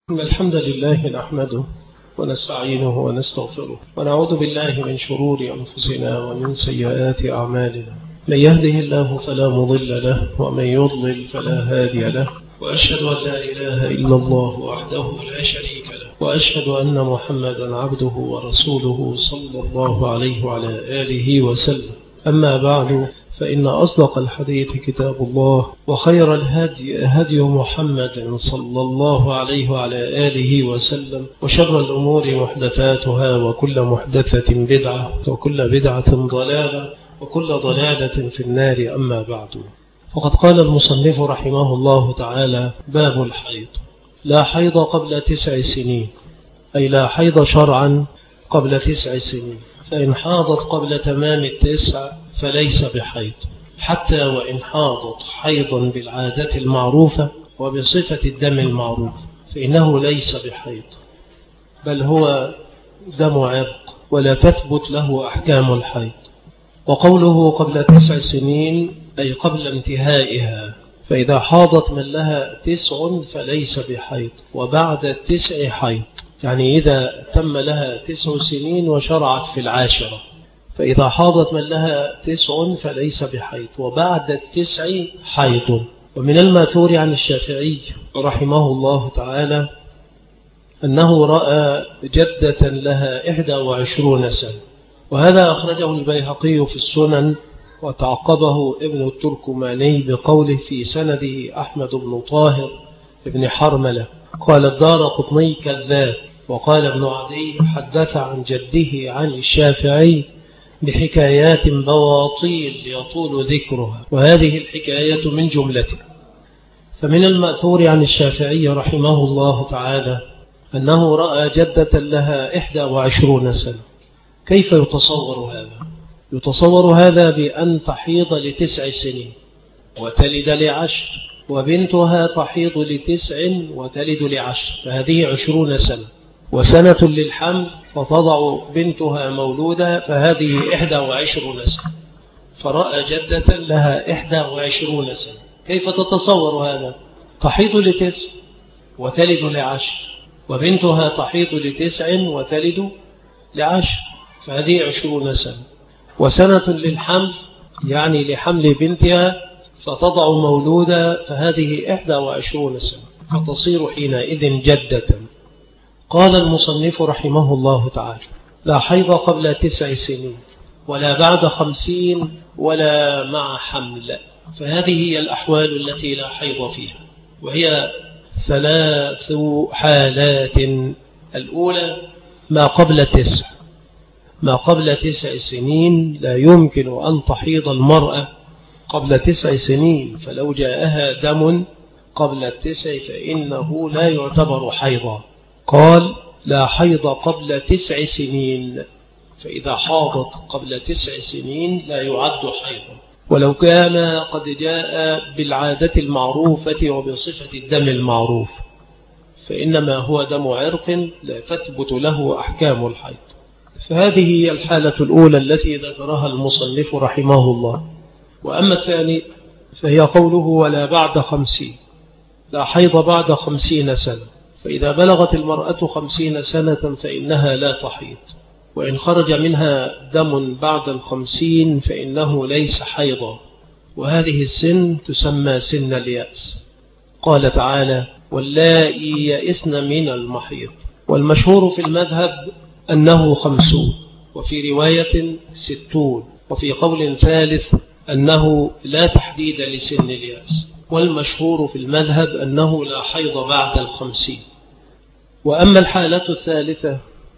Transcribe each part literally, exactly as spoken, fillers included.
إن الحمد لله نحمده ونستعينه ونستغفره ونعوذ بالله من شرور أنفسنا ومن سيئات أعمالنا. من يهده الله فلا مضل له ومن يضلل فلا هادي له، وأشهد أن لا إله إلا الله وحده لا شريك له، وأشهد أن محمدا عبده ورسوله صلى الله عليه وعلى آله وسلم. أما بعد، فإن أصدق الحديث كتاب الله، وخير الهدي هدي محمد صلى الله عليه وعلى آله وسلم، وشر الأمور محدثاتها، وكل محدثة بدعة، وكل بدعة ضلالة، وكل ضلالة في النار. أما بعد، فقد قال المصنف رحمه الله تعالى: باب الحيض. لا حيض قبل تسع سنين، أي لا حيض شرعا قبل تسع سنين، فإن حاضت قبل تمام التسع فليس بحيض، حتى وإن حاضت حيضا بالعادة المعروفة وبصفة الدم المعروف فإنه ليس بحيض، بل هو دم عرق ولا تثبت له أحكام الحيض. وقوله قبل تسع سنين أي قبل انتهائها، فإذا حاضت من لها تسع فليس بحيض، وبعد التسع حيض، يعني إذا تم لها تسع سنين وشرعت في العاشرة، فإذا حاضت من لها تسع فليس بحيض، وبعد التسع حيض. ومن الماثور عن الشافعي رحمه الله تعالى أنه رأى جدة لها إحدى وعشرون سنة، وهذا أخرجه البيهقي في السنن، وتعقبه ابن التركماني بقوله في سنده أحمد بن طاهر ابن حرملة. قال الدارقطني كذاب، وقال ابن عدي حدث عن جده عن الشافعي بحكايات بواطيل يطول ذكرها، وهذه الحكاية من جملتها. فمن المأثور عن الشافعي رحمه الله تعالى أنه رأى جدة لها إحدى وعشرون سنة. كيف يتصور هذا؟ يتصور هذا بأن تحيض لتسع سنين وتلد لعشر، وبنتها تحيض لتسع وتلد لعشر، فهذه عشرون سنة، وسنة للحمل فتضع بنتها مولودها، فهذه إحدى وعشرون سنة. فرأى جدة لها إحدى وعشرون سنة. كيف تتصور هذا؟ تحيض لتسع وتلد لعشر، وبنتها تحيض لتسع وتلد لعشر، فهذه عشرون سنة. وسنة للحمل، يعني لحمل بنتها فتضع مولودها، فهذه إحدى وعشرون سنة، فتصير حينئذ جدة. قال المصنف رحمه الله تعالى: لا حيض قبل تسع سنين، ولا بعد خمسين، ولا مع حمل. فهذه هي الأحوال التي لا حيض فيها، وهي ثلاث حالات. الأولى ما قبل تسع. ما قبل تسع سنين لا يمكن أن تحيض المرأة قبل تسع سنين، فلو جاءها دم قبل التسع فإنه لا يعتبر حيضا. قال: لا حيض قبل تسع سنين، فإذا حاضت قبل تسع سنين لا يعد حيضا، ولو كان قد جاء بالعادة المعروفة وبصفة الدم المعروف، فإنما هو دم عرق لا تثبت له أحكام الحيض. فهذه هي الحالة الأولى التي ذكرها المصنف رحمه الله. وأما الثاني فهي قوله: ولا بعد خمسين. لا حيض بعد خمسين سنة، فإذا بلغت المرأة خمسين سنة فإنها لا تحيض، وإن خرج منها دم بعد الخمسين فإنه ليس حيضا، وهذه السن تسمى سن اليأس. قال تعالى: واللائي يئسن من المحيض. والمشهور في المذهب أنه خمسون، وفي رواية ستون، وفي قول ثالث أنه لا تحديد لسن اليأس. والمشهور في المذهب أنه لا حيض بعد الخمسين. وأما الحالة الثالثة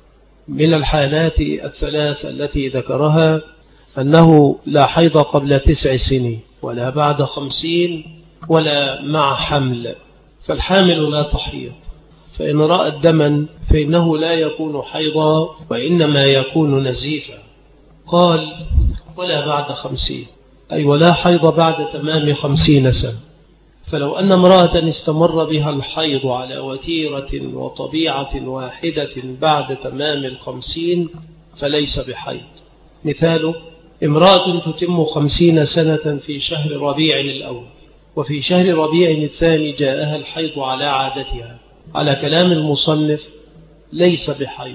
من الحالات الثلاث التي ذكرها أنه لا حيض قبل تسع سنين، ولا بعد خمسين، ولا مع حمل. فالحامل لا تحيض، فإن رأت دما فإنه لا يكون حيضا، وإنما يكون نزيفا. قال: ولا بعد خمسين، أي ولا حيض بعد تمام خمسين سنة. فلو أن امرأة استمر بها الحيض على وتيرة وطبيعة واحدة بعد تمام الخمسين فليس بحيض. مثال: امرأة تتم خمسين سنة في شهر ربيع الأول، وفي شهر ربيع الثاني جاءها الحيض على عادتها، على كلام المصنف ليس بحيض،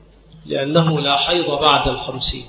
لأنه لا حيض بعد الخمسين،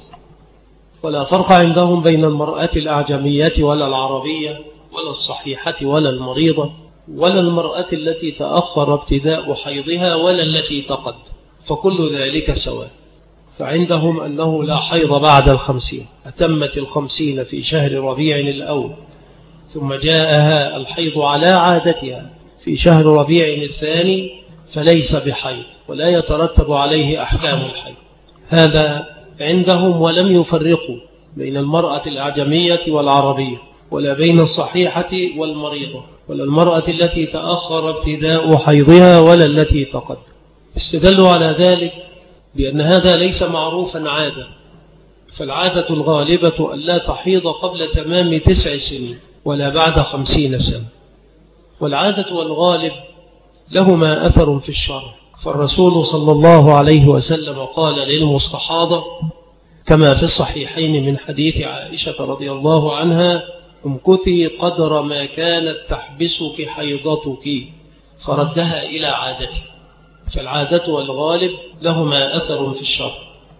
ولا فرق عندهم بين المرأة الأعجمية ولا العربية ولا الصحيحة ولا المريضة ولا المرأة التي تأخر ابتداء حيضها ولا التي تقد، فكل ذلك سواء. فعندهم أنه لا حيض بعد الخمسين، أتمت الخمسين في شهر ربيع الأول ثم جاءها الحيض على عادتها في شهر ربيع الثاني فليس بحيض ولا يترتب عليه أحكام الحيض. هذا عندهم، ولم يفرقوا بين المرأة الأعجمية والعربية ولا بين الصحيحة والمريضة ولا المرأة التي تأخر ابتداء حيضها ولا التي تقد. استدلوا على ذلك بأن هذا ليس معروفا عادة، فالعادة الغالبة أن لا تحيض قبل تمام تسع سنين ولا بعد خمسين سنة، والعادة والغالب لهما أثر في الشرع، فالرسول صلى الله عليه وسلم قال للمستحاضة كما في الصحيحين من حديث عائشة رضي الله عنها: امكثي قدر ما كانت تحبسك حيضتك، فردها إلى عادتها. فالعادة والغالب لهما أثر في الشرع.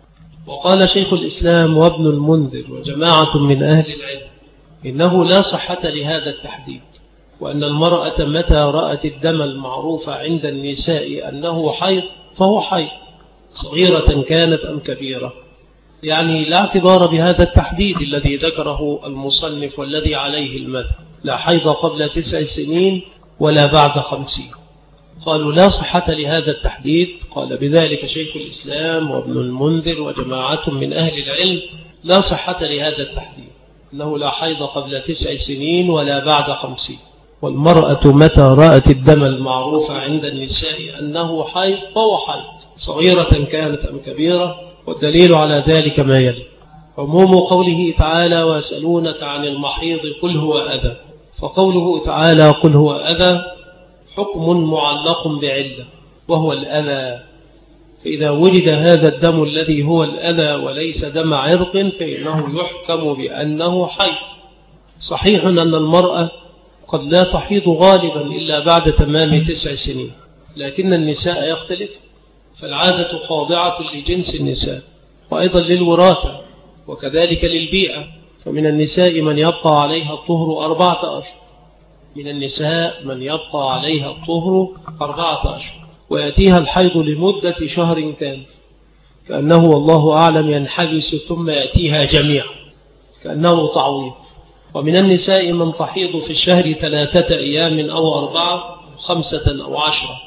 وقال شيخ الإسلام وابن المنذر وجماعة من أهل العلم إنه لا صحة لهذا التحديد، وأن المرأة متى رأت الدم المعروف عند النساء أنه حيض فهو حيض، صغيرة كانت أم كبيرة. يعني لا اعتبار بهذا التحديد الذي ذكره المصنف والذي عليه المذهب، لا حيض قبل تسع سنين ولا بعد خمسين. قالوا لا صحة لهذا التحديد. قال بذلك شيخ الإسلام وابن المنذر وجماعة من أهل العلم: لا صحة لهذا التحديد، أنه لا حيض قبل تسع سنين ولا بعد خمسين. والمرأة متى رأت الدم المعروف عند النساء أنه حيض فهو حيض، صغيرة كانت أم كبيرة. والدليل على ذلك ما يلي: عموم قوله تعالى: ويسألونك عن المحيض قل هو أذى. فقوله تعالى قل هو أذى حكم معلق بعلة وهو الأذى، فإذا وجد هذا الدم الذي هو الأذى وليس دم عرق فإنه يحكم بأنه حيض. صحيح أن المرأة قد لا تحيض غالبا إلا بعد تمام تسع سنين، لكن النساء يختلف، فالعادة خاضعة لجنس النساء وأيضا للوراثة وكذلك للبيئة. فمن النساء من يبقى عليها الطهر أربعة أشهر من النساء من يبقى عليها الطهر أربعة أشهر ويأتيها الحيض لمدة شهر كامل، كأنه والله أعلم ينحبس ثم يأتيها جميعا كأنه تعويض. ومن النساء من تحيض في الشهر ثلاثة أيام أو أربعة خمسة أو عشرة.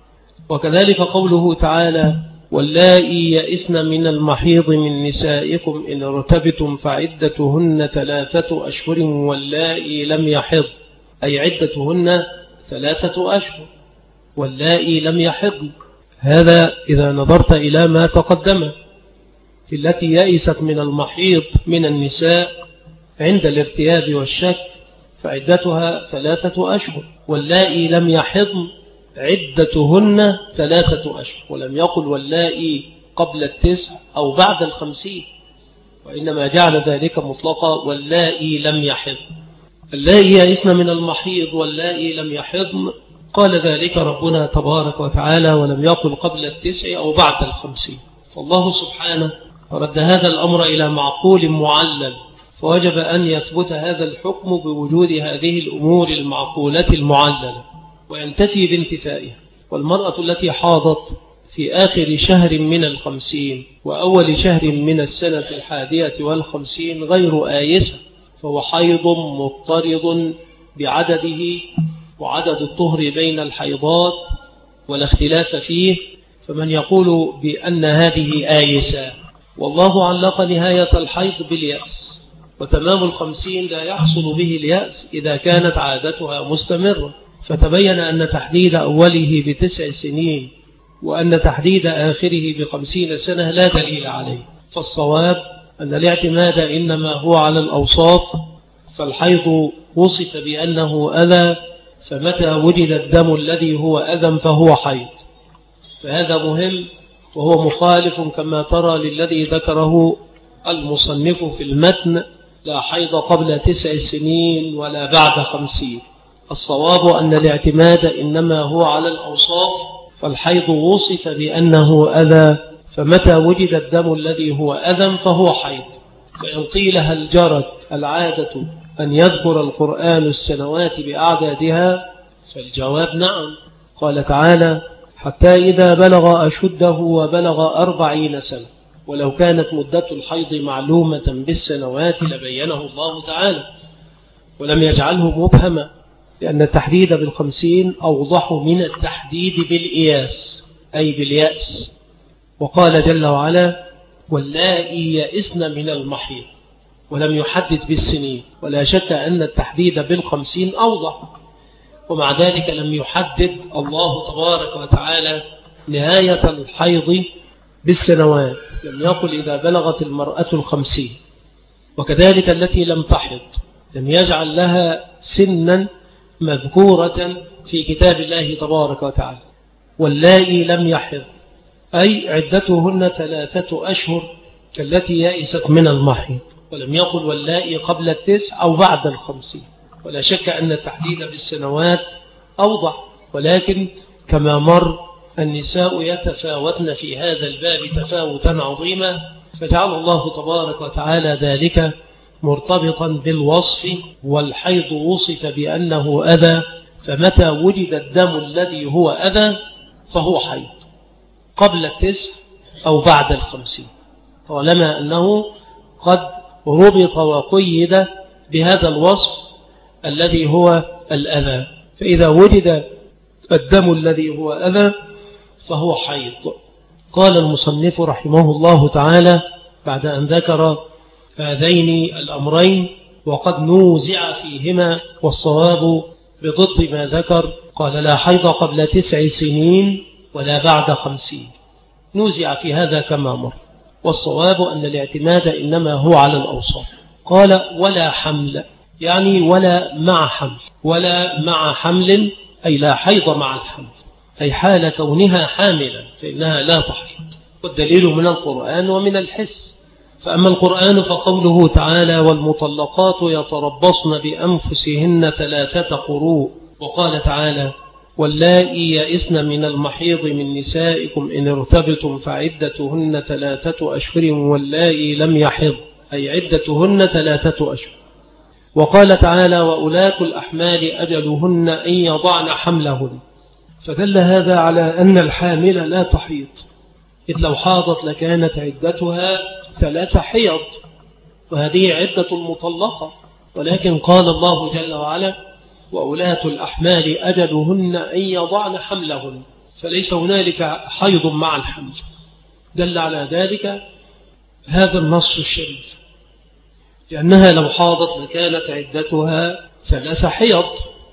وكذلك قوله تعالى: واللائي يئسن من المحيض من نسائكم إن ارتبتم فعدتهن ثلاثة أشهر واللائي لم يحض، أي عدتهن ثلاثة أشهر واللائي لم يحض. هذا إذا نظرت إلى ما تقدم في التي يئست من المحيض من النساء عند الارتياب والشك فعدتها ثلاثة أشهر، واللائي لم يحضن عدتهن ثلاثة أشهر، ولم يقل واللائي قبل التسع أو بعد الخمسين، وإنما جعل ذلك مطلقا: واللائي لم يحضن. اللائي يئسن من المحيض واللائي لم يحضن، قال ذلك ربنا تبارك وتعالى، ولم يقل قبل التسع أو بعد الخمسين. فالله سبحانه رد هذا الأمر إلى معقول معلل، فوجب أن يثبت هذا الحكم بوجود هذه الأمور المعقولة المعللة وينتفي بانتفائها. والمرأة التي حاضت في آخر شهر من الخمسين وأول شهر من السنة الحادية والخمسين غير آيسة، فهو حيض مضطرد بعدده وعدد الطهر بين الحيضات ولا اختلاف فيه. فمن يقول بأن هذه آيسة، والله علق نهاية الحيض باليأس، وتمام الخمسين لا يحصل به اليأس إذا كانت عادتها مستمرة. فتبين أن تحديد أوله بتسع سنين وأن تحديد آخره بخمسين سنة لا دليل عليه. فالصواب أن الاعتماد إنما هو على الأوصاف، فالحيض وصف بأنه أذى، فمتى وجد الدم الذي هو أذى فهو حيض. فهذا مهم، وهو مخالف كما ترى للذي ذكره المصنف في المتن: لا حيض قبل تسع سنين ولا بعد خمسين. الصواب أن الاعتماد إنما هو على الأوصاف، فالحيض وصف بأنه أذى، فمتى وجد الدم الذي هو أذى فهو حيض. فإن قيل هل جرت العادة أن يذكر القرآن السنوات بأعدادها، فالجواب نعم. قال تعالى: حتى إذا بلغ أشده وبلغ أربعين سنة. ولو كانت مدة الحيض معلومة بالسنوات لبينه الله تعالى، ولم يجعله مبهما، لأن التحديد بالخمسين أوضح من التحديد بالإياس أي باليأس. وقال جل وعلا: واللائي يئسن من المحيض، ولم يحدد بالسنين، ولا شك أن التحديد بالخمسين أوضح. ومع ذلك لم يحدد الله تبارك وتعالى نهاية الحيض بالسنوات، لم يقل إذا بلغت المرأة الخمسين. وكذلك التي لم تحض لم يجعل لها سنا مذكورة في كتاب الله تبارك وتعالى. واللائي لم يحض أي عدتهن ثلاثة أشهر كالتي يئست من المحيض، ولم يقل واللائي قبل التسع أو بعد الخمسين. ولا شك أن التحديد بالسنوات أوضح، ولكن كما مر النساء يتفاوتن في هذا الباب تفاوتا عظيما، فجعل الله تبارك وتعالى ذلك مرتبطا بالوصف. والحيض وصف بأنه أذى، فمتى وجد الدم الذي هو أذى فهو حيض قبل التسع أو بعد الخمسين، طالما أنه قد ربط وقيد بهذا الوصف الذي هو الأذى. فإذا وجد الدم الذي هو أذى فهو حيض. قال المصنف رحمه الله تعالى بعد أن ذكر هذين الأمرين وقد نوزع فيهما، والصواب بضد ما ذكر، قال: لا حيض قبل تسع سنين ولا بعد خمسين. نوزع في هذا كما مر، والصواب أن الاعتماد إنما هو على الأوصاف. قال: ولا حمل، يعني ولا مع حمل. ولا مع حمل أي لا حيض مع الحمل، أي حال كونها حاملا فإنها لا تحيض. والدليل من القرآن ومن الحس. فأما القرآن فقوله تعالى: والمطلقات يتربصن بأنفسهن ثلاثة قروء. وقال تعالى: واللائي يئسن من المحيض من نسائكم إن ارتبتم فعدتهن ثلاثة أشهر واللائي لم يحض، أي عدتهن ثلاثة أشهر. وقال تعالى: وأولاة الأحمال أجلهن أن يضعن حملهن. فدل هذا على أن الحامل لا تحيض، إذ لو حاضت لكانت عدتها ثلاث حيض، وهذه عدة المطلقة. ولكن قال الله جل وعلا: وأولاة الأحمال أجلهن أن يضعن حملهن، فليس هنالك حيض مع الحمل. دل على ذلك هذا النص الشريف، لأنها لو حاضت لكانت عدتها ثلاث حيض،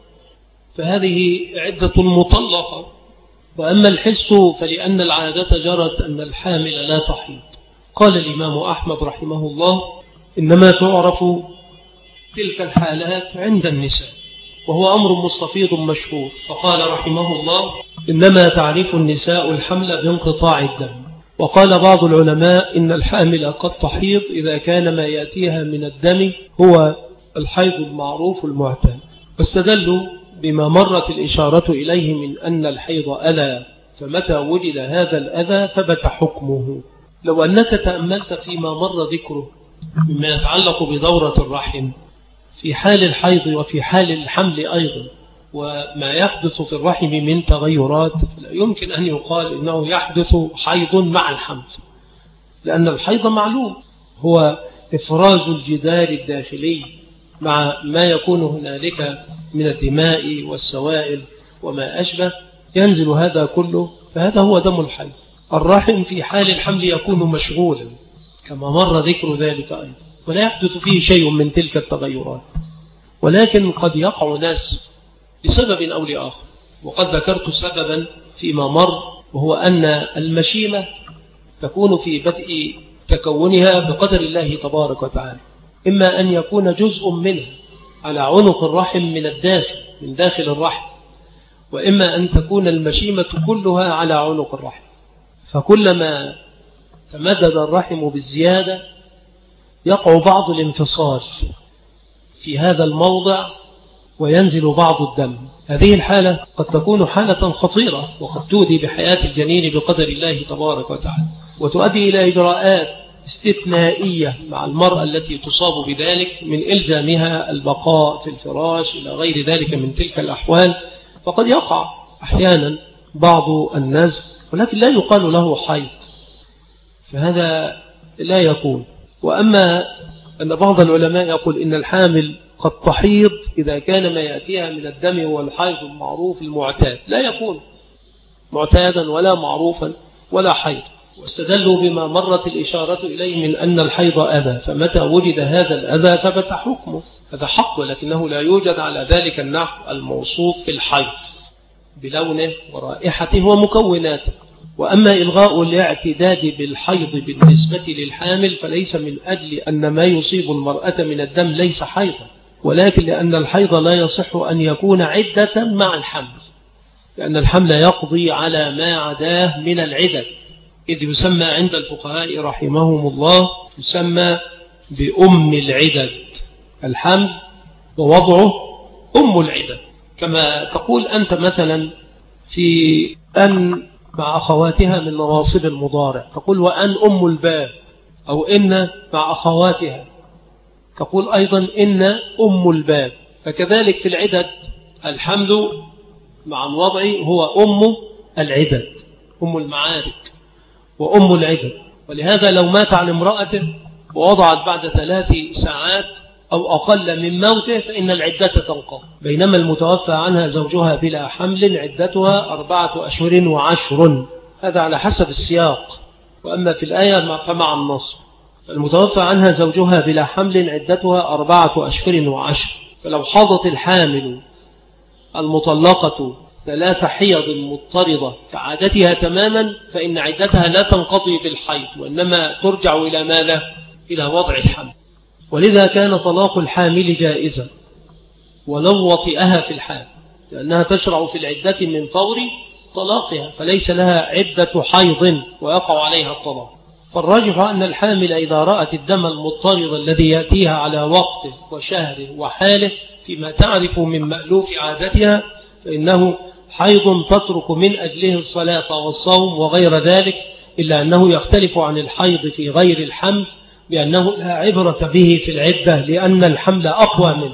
فهذه عدة المطلقة. وأما الحس فلأن العادة جرت أن الحامل لا تحيض. قال الإمام أحمد رحمه الله: إنما تعرف تلك الحالات عند النساء، وهو أمر مستفيض مشهور. فقال رحمه الله: إنما تعرف النساء الحمل بانقطاع الدم. وقال بعض العلماء إن الحامل قد تحيض إذا كان ما يأتيها من الدم هو الحيض المعروف المعتاد، واستدلوا بما مرت الإشارة إليه من أن الحيض أذى، فمتى وجد هذا الأذى ثبت حكمه. لو أنك تأملت فيما مر ذكره مما يتعلق بدورة الرحم في حال الحيض وفي حال الحمل أيضا، وما يحدث في الرحم من تغيرات، لا يمكن أن يقال إنه يحدث حيض مع الحمل، لأن الحيض معلوم هو إفراز الجدار الداخلي مع ما يكون هنالك من الدماء والسوائل وما أشبه، ينزل هذا كله، فهذا هو دم الحيض. الرحم في حال الحمل يكون مشغولا كما مر ذكر ذلك أيضا، ولا يحدث فيه شيء من تلك التغيرات، ولكن قد يقع ناس لسبب أو لآخر. وقد ذكرت سببا فيما مر، وهو أن المشيمة تكون في بدء تكونها بقدر الله تبارك وتعالى، إما أن يكون جزء منها على عنق الرحم من الداخل من داخل الرحم، وإما أن تكون المشيمة كلها على عنق الرحم. فكلما تمدد الرحم بالزيادة يقع بعض الانفصال في هذا الموضع وينزل بعض الدم. هذه الحالة قد تكون حالة خطيرة، وقد تؤدي بحياة الجنين بقدر الله تبارك وتعالى، وتؤدي إلى إجراءات استثنائية مع المرأة التي تصاب بذلك من إلزامها البقاء في الفراش إلى غير ذلك من تلك الأحوال. فقد يقع أحيانا بعض النزل ولكن لا يقال له حيض، فهذا لا يكون. وأما أن بعض العلماء يقول إن الحامل قد تحيض إذا كان ما يأتيها من الدم هو الحيض المعروف المعتاد، لا يكون معتادا ولا معروفا ولا حيض، واستدلوا بما مرت الإشارة إليه من أن الحيض أذى، فمتى وجد هذا الأذى ثبت حكمه، هذا حق، ولكنه لا يوجد على ذلك النحو الموصوف في الحيض بلونه ورائحته ومكوناته. وأما إلغاء الاعتداد بالحيض بالنسبة للحامل فليس من أجل أن ما يصيب المرأة من الدم ليس حيضا، ولكن لأن الحيض لا يصح أن يكون عدة مع الحمل، لأن الحمل يقضي على ما عداه من العدد، إذ يسمى عند الفقهاء رحمهم الله يسمى بأم العدد، الحمل ووضعه أم العدد. كما تقول أنت مثلا في أن مع أخواتها من نواصب المضارع تقول وأن أم الباب، أو إن مع أخواتها تقول أيضا إن أم الباب. فكذلك في العدد الحمل مع الوضع هو أم العدد، أم المعارك وأم العدد. ولهذا لو مات عن امرأته ووضعت بعد ثلاث ساعات أو أقل من موته فإن العدة تنقضي، بينما المتوفى عنها زوجها بلا حمل عدتها أربعة أشهر وعشر، هذا على حسب السياق. وأما في الآية فمع النص، المتوفى عنها زوجها بلا حمل عدتها أربعة أشهر وعشر. فلو حاضت الحامل المطلقة ثلاث حيض مضطردة كعادتها تماما فإن عدتها لا تنقضي بالحيض، وإنما ترجع إلى ماذا؟ إلى وضع الحمل. ولذا كان طلاق الحامل جائزا ولو وطئها في الحال، لأنها تشرع في العدة من فور طلاقها، فليس لها عدة حيض ويقع عليها الطلاق. فالراجح أن الحامل إذا رأت الدم المضطرد الذي يأتيها على وقته وشهره وحاله فيما تعرف من مألوف عادتها فإنه حيض تترك من أجله الصلاة والصوم وغير ذلك، إلا أنه يختلف عن الحيض في غير الحمل بأنه لا عبرة به في العدة لأن الحمل أقوى منه.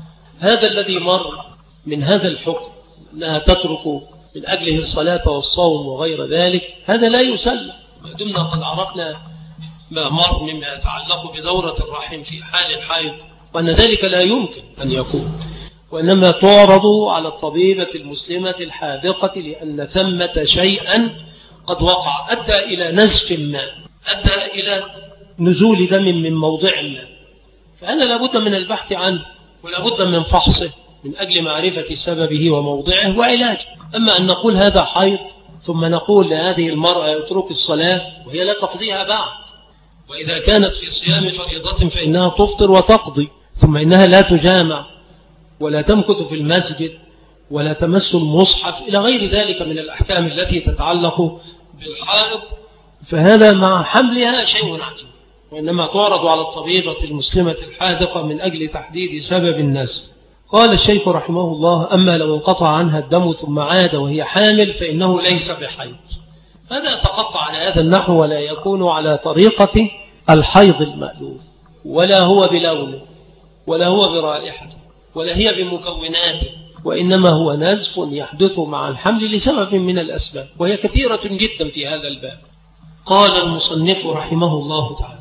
هذا الذي مر من هذا الحكم أنها تترك من أجله الصلاة والصوم وغير ذلك هذا لا يسلم، ودمنا قد عرفنا ما مر مما يتعلق بدورة الرحم في حال الحيض، وأن ذلك لا يمكن أن يكون، وإنما تعرض على الطبيبة المسلمة الحاذقة لأن ثمة شيئا قد وقع أدى إلى نزف ما، أدى إلى نزول دم من موضع ما، فهذا لابد من البحث عنه ولابد من فحصه من أجل معرفة سببه وموضعه وعلاجه. أما أن نقول هذا حيض ثم نقول لهذه المرأة يترك الصلاة وهي لا تقضيها بعد، وإذا كانت في صيام فريضة فإنها تفطر وتقضي، ثم إنها لا تجامع ولا تمكث في المسجد ولا تمس المصحف إلى غير ذلك من الأحكام التي تتعلق بالحائض، فهذا مع حملها شيء عجيب، وإنما تعرض على الطبيبة المسلمة الحاذقة من أجل تحديد سبب النزف. قال الشيخ رحمه الله أما لو انقطع عنها الدم ثم عاد وهي حامل فإنه ليس بحيض. هذا يتقطع على هذا النحو ولا يكون على طريقة الحيض المألوف، ولا هو بلونه ولا هو برائحته ولا هي بمكوناته، وإنما هو نزف يحدث مع الحمل لسبب من الأسباب وهي كثيرة جدا في هذا الباب. قال المصنف رحمه الله تعالى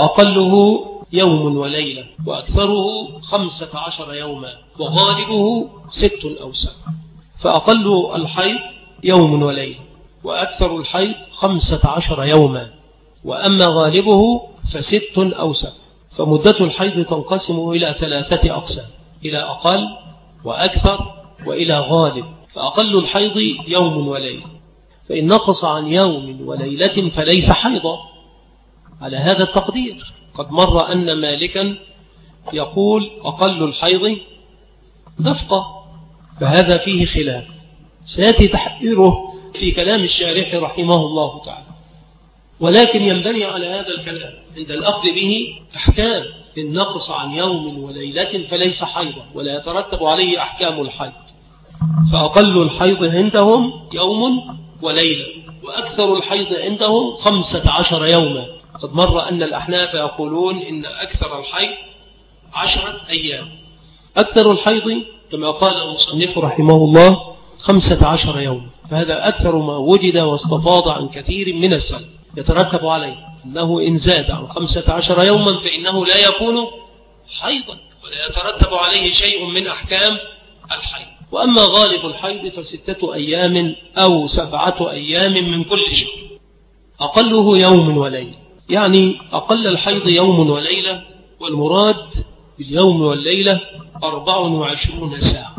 وأقله يوم وليلة وأكثره خمسة عشر يوما وغالبه ست أو سبع. فأقل الحيض يوم وليلة وأكثر الحيض خمسة عشر يوما، وأما غالبه فست أو سبع. فمدة الحيض تنقسم إلى ثلاثة أقسام، إلى أقل وأكثر وإلى غالب. فأقل الحيض يوم وليلة، فإن نقص عن يوم وليلة فليس حيضا على هذا التقدير. قد مر أن مالكا يقول أقل الحيض دفقة، فهذا فيه خلاف سيأتي تحقيره في كلام الشارح رحمه الله تعالى. ولكن ينبني على هذا الكلام عند الأخذ به أحكام. إن نقص عن يوم وليلة فليس حيضا ولا يترتب عليه أحكام الحيض، فأقل الحيض عندهم يوم وليلة، وأكثر الحيض عندهم خمسة عشر يوما. قد مر أن الأحناف يقولون إن أكثر الحيض عشرة أيام. أكثر الحيض كما قال المصنف رحمه الله خمسة عشر يوم، فهذا أكثر ما وجد واستفاض عن كثير من السلف. يترتب عليه أنه إن زاد عن خمسة عشر يوما فإنه لا يكون حيضا ولا يترتب عليه شيء من أحكام الحيض. وأما غالب الحيض فستة أيام أو سبعة أيام من كل شهر، أقله يوم وليلة. يعني أقل الحيض يوم وليلة، والمراد باليوم والليلة أربع وعشرون ساعة.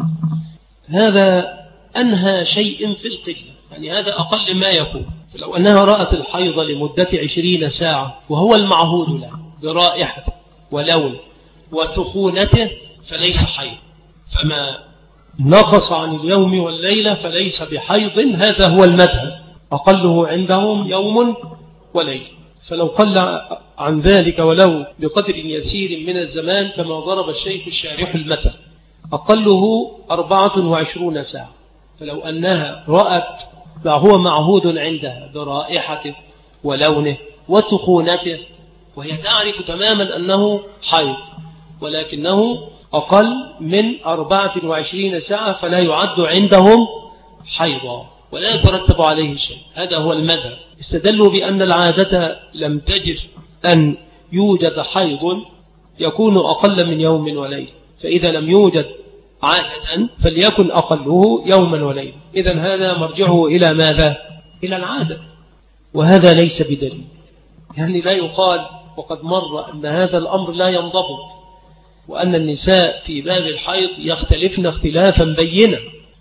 هذا أنهى شيء في القلة، يعني هذا أقل ما يكون. فلو أنها رأت الحيض لمدة عشرين ساعة وهو المعهود له برائحته ولون وسخونته فليس حيض، فما نقص عن اليوم والليلة فليس بحيض. هذا هو المذهب، أقله عندهم يوم وليلة. فلو قل عن ذلك ولو بقدر يسير من الزمان كما ضرب الشيخ الشارح المثل، أقله أربعة وعشرون ساعة. فلو أنها رأت ما هو معهود عندها برائحته ولونه وسخونته وهي تعرف تماما أنه حيض، ولكنه أقل من أربعة وعشرين ساعة فلا يعد عندهم حيضا ولا يترتب عليه شيء. هذا هو المذهب. استدلوا بأن العادة لم تجد أن يوجد حيض يكون أقل من يوم وليلة، فإذا لم يوجد عادة فليكن أقله يوما وليلة. إذن هذا مرجعه إلى ماذا؟ إلى العادة، وهذا ليس بدليل. يعني لا يقال وقد مر أن هذا الأمر لا ينضبط، وأن النساء في باب الحيض يختلفن اختلافا بينا،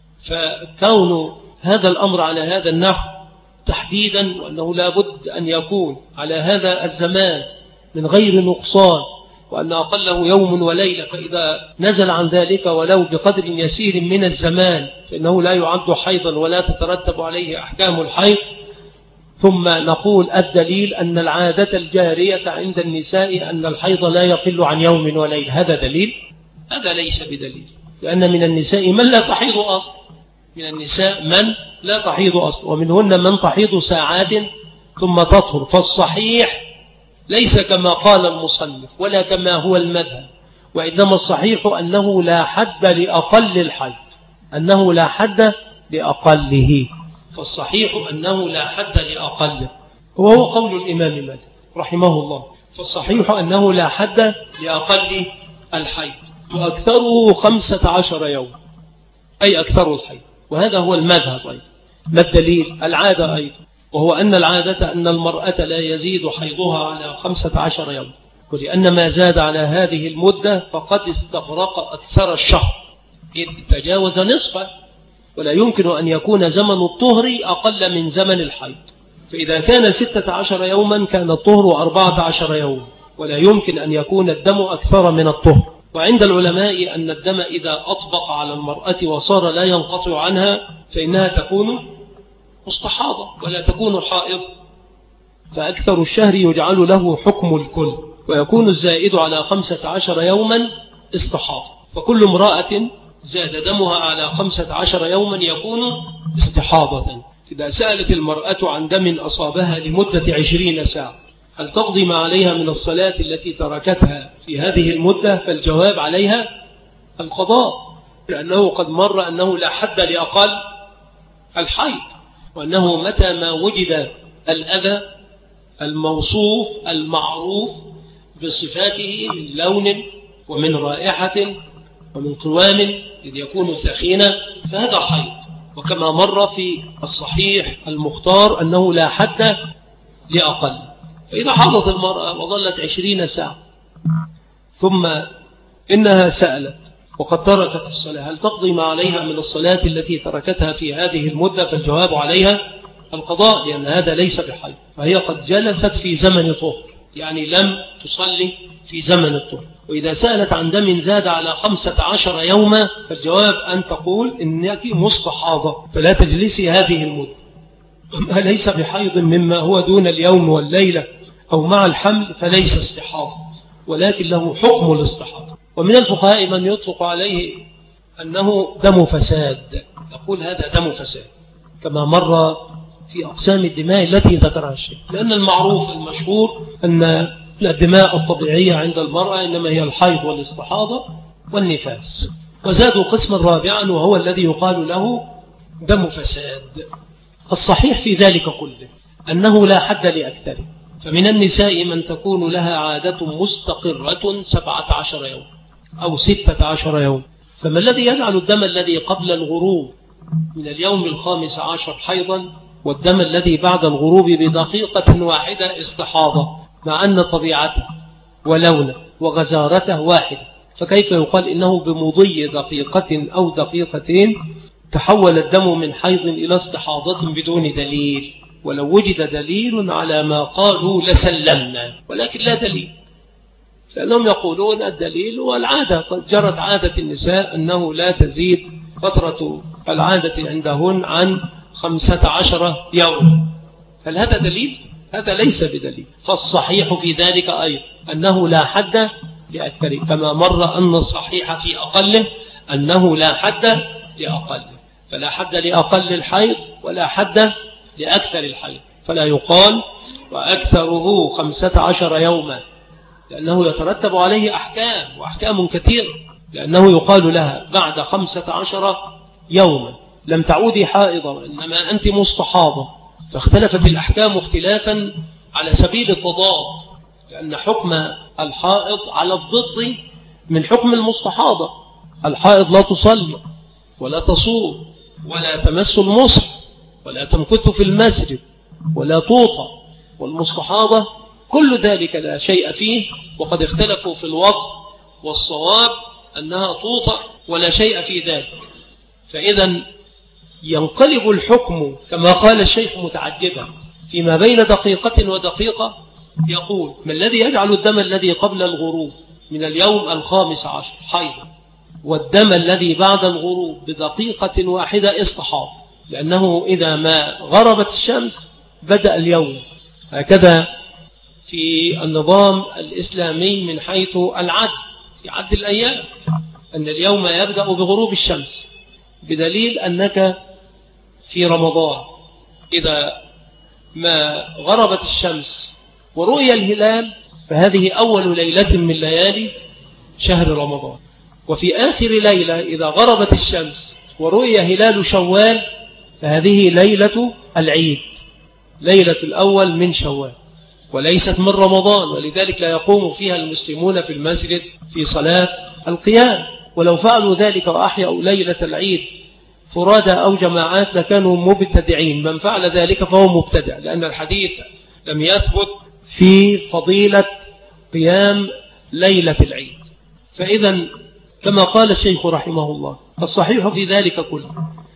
فكون هذا الأمر على هذا النحو تحديدا، وأنه لا بد أن يكون على هذا الزمان من غير نقصان، وأن أقله يوم وليلة، فإذا نزل عن ذلك ولو بقدر يسير من الزمان فإنه لا يعد حيضا ولا تترتب عليه أحكام الحيض. ثم نقول الدليل أن العادة الجارية عند النساء أن الحيض لا يقل عن يوم وليلة. هذا دليل؟ هذا ليس بدليل، لأن من النساء من لا تحيض أصلا، من النساء من لا تحيض أصلا، ومنهن من تحيض ساعات ثم تطهر. فالصحيح ليس كما قال المصنف ولا كما هو المذهب، وإنما الصحيح أنه لا حد لأقل الحيض، أنه لا حد لأقله. فالصحيح أنه لا حد لأقله، وهو قول الإمام مالك رحمه الله. فالصحيح أنه لا حد لأقل الحيض، وأكثره خمسة عشر يوم، أي أكثر الحيض. وهذا هو المذهب أيضا. ما الدليل؟ العادة أيضا، وهو أن العادة أن المرأة لا يزيد حيضها على خمسة عشر يوم، ولأن ما زاد على هذه المدة فقد استغرق أكثر الشهر، إذ تجاوز نصفه، ولا يمكن أن يكون زمن الطهر أقل من زمن الحيض. فإذا كان ستة عشر يوما كان الطهر أربعة عشر يوم، ولا يمكن أن يكون الدم أكثر من الطهر. وعند العلماء أن الدم إذا أطبق على المرأة وصار لا ينقطع عنها فإنها تكون مستحاضة ولا تكون حائض، فأكثر الشهر يجعل له حكم الكل، ويكون الزائد على خمسة عشر يوما استحاضة. فكل امرأة زاد دمها على خمسة عشر يوما يكون استحاضة. إذا سألت المرأة عن دم أصابها لمدة عشرين ساعة هل تقضي ما عليها من الصلاة التي تركتها في هذه المدة؟ فالجواب عليها القضاء، لأنه قد مر أنه لا حد لأقل الحيض، وأنه متى ما وجد الأذى الموصوف المعروف بصفاته من لون ومن رائحة ومن قوام إذ يكون ثخينا فهذا حيض. وكما مر في الصحيح المختار أنه لا حد لأقل. فإذا حاضت المرأة وظلت عشرين ساعة ثم إنها سألت وقد تركت الصلاة هل تقضي ما عليها من الصلاة التي تركتها في هذه المدة؟ فالجواب عليها القضاء، لأن هذا ليس بحيض، فهي قد جلست في زمن طهر، يعني لم تصلي في زمن الطهر. وإذا سألت عن دم زاد على خمسة عشر يوما فالجواب أن تقول إنك مستحاضة فلا تجلسي هذه المدة، ما ليس بحيض مما هو دون اليوم والليلة أو مع الحمل فليس استحاضة، ولكن له حكم الاستحاضة. ومن الفقهاء من يطلق عليه أنه دم فساد، يقول هذا دم فساد، كما مر في أقسام الدماء التي ذكرها الشيخ، لأن المعروف المشهور أن الدماء الطبيعية عند المرأة إنما هي الحيض والاستحاضة والنفاس، وزادوا قسما رابعا وهو الذي يقال له دم فساد. الصحيح في ذلك كله أنه لا حد لأكثره، فمن النساء من تكون لها عادة مستقرة سبعة عشر يوم أو ستة عشر يوم، فما الذي يجعل الدم الذي قبل الغروب من اليوم الخامس عشر حيضا والدم الذي بعد الغروب بدقيقة واحدة استحاضة، مع أن طبيعته ولونه وغزارته واحدة؟ فكيف يقال إنه بمضي دقيقة أو دقيقتين تحول الدم من حيض إلى استحاضة بدون دليل؟ ولو وجد دليل على ما قالوا لسلمنا، ولكن لا دليل، لأنهم يقولون الدليل والعادة. قد جرت عادة النساء أنه لا تزيد فترة العادة عندهن عن خمسة عشر يوم، هل هذا دليل؟ هذا ليس بدليل. فالصحيح في ذلك أيضا أنه لا حد لأكثره، كما مر أن الصحيح في أقله أنه لا حد لأقله، فلا حد لأقل الحيض ولا حد لأكثر الحيض، فلا يقال وأكثره خمسة عشر يوما، لأنه يترتب عليه أحكام وأحكام كثيرة، لأنه يقال لها بعد خمسة عشر يوما لم تعودي حائضة إنما أنت مستحاضة، فاختلفت الأحكام اختلافا على سبيل التضاد، لأن حكم الحائض على الضد من حكم المستحاضة. الحائض لا تصلي ولا تصوم ولا تمس المصحف ولا تمكث في المسجد ولا توطى، والمستحاضة كل ذلك لا شيء فيه، وقد اختلفوا في الوضع، والصواب أنها توطى ولا شيء في ذلك. فإذا ينقلب الحكم كما قال الشيخ متعجبا فيما بين دقيقة ودقيقة، يقول ما الذي يجعل الدم الذي قبل الغروب من اليوم الخامس عشر حيضا والدم الذي بعد الغروب بدقيقة واحدة استحاضة؟ لأنه إذا ما غربت الشمس بدأ اليوم، هكذا في النظام الإسلامي من حيث العد في عد الأيام، أن اليوم يبدأ بغروب الشمس، بدليل أنك في رمضان إذا ما غربت الشمس ورؤي الهلال فهذه أول ليلة من ليالي شهر رمضان، وفي آخر ليلة إذا غربت الشمس ورؤي هلال شوال فهذه ليلة العيد، ليلة الأول من شوال، وليست من رمضان، ولذلك لا يقوم فيها المسلمون في المسجد في صلاة القيام. ولو فعلوا ذلك وأحيوا ليلة العيد فرادى أو جماعات لكانوا مبتدعين، من فعل ذلك فهو مبتدع، لأن الحديث لم يثبت في فضيلة قيام ليلة العيد. فإذا كما قال الشيخ رحمه الله الصحيح في ذلك كله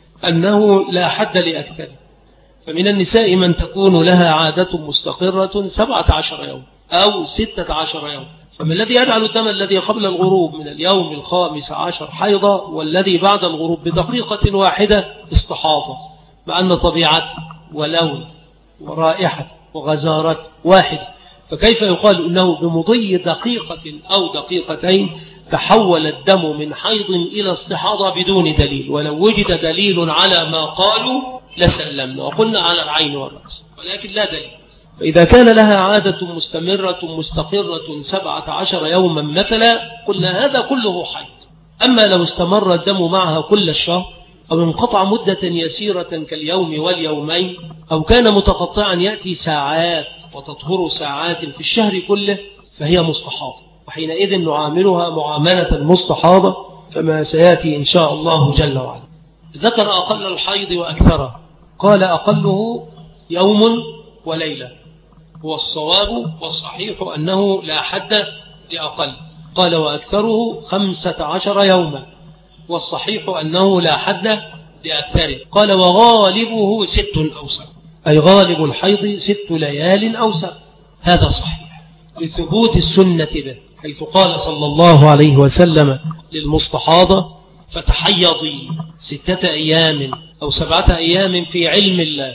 أنه لا حد لأكثر، فمن النساء من تكون لها عادة مستقرة سبعة عشر يوم أو ستة عشر يوم، فما الذي يجعل الدم الذي قبل الغروب من اليوم الخامس عشر حيضة والذي بعد الغروب بدقيقة واحدة استحاضة، مع أن طبيعته ولون ورائحة وغزارة واحد؟ فكيف يقال إنه بمضي دقيقة أو دقيقتين تحول الدم من حيض إلى استحاضة بدون دليل؟ ولو وجد دليل على ما قالوا لسلمنا وقلنا على العين والرأس، ولكن لا دليل. فإذا كان لها عادة مستمرة مستقرة سبعة عشر يوما مثلا قلنا هذا كله حيض. أما لو استمر الدم معها كل الشهر أو انقطع مدة يسيرة كاليوم واليومين أو كان متقطعا يأتي ساعات وتطهر ساعات في الشهر كله فهي مستحاضة، وحينئذ نعاملها معاملة المستحاضة كما سيأتي إن شاء الله جل وعلا. ذكر أقل الحيض وأكثره، قال أقله يوم وليلة، هو الصواب والصحيح أنه لا حد لأقل. قال وأكثره خمسة عشر يوما، والصحيح أنه لا حد لأكثره. قال وغالبه ست أو سبع، أي غالب الحيض ست ليال أو سبع، هذا صحيح لثبوت السنة به، حيث قال صلى الله عليه وسلم للمستحاضة فتحيضي ستة أيام أو سبعة أيام في علم الله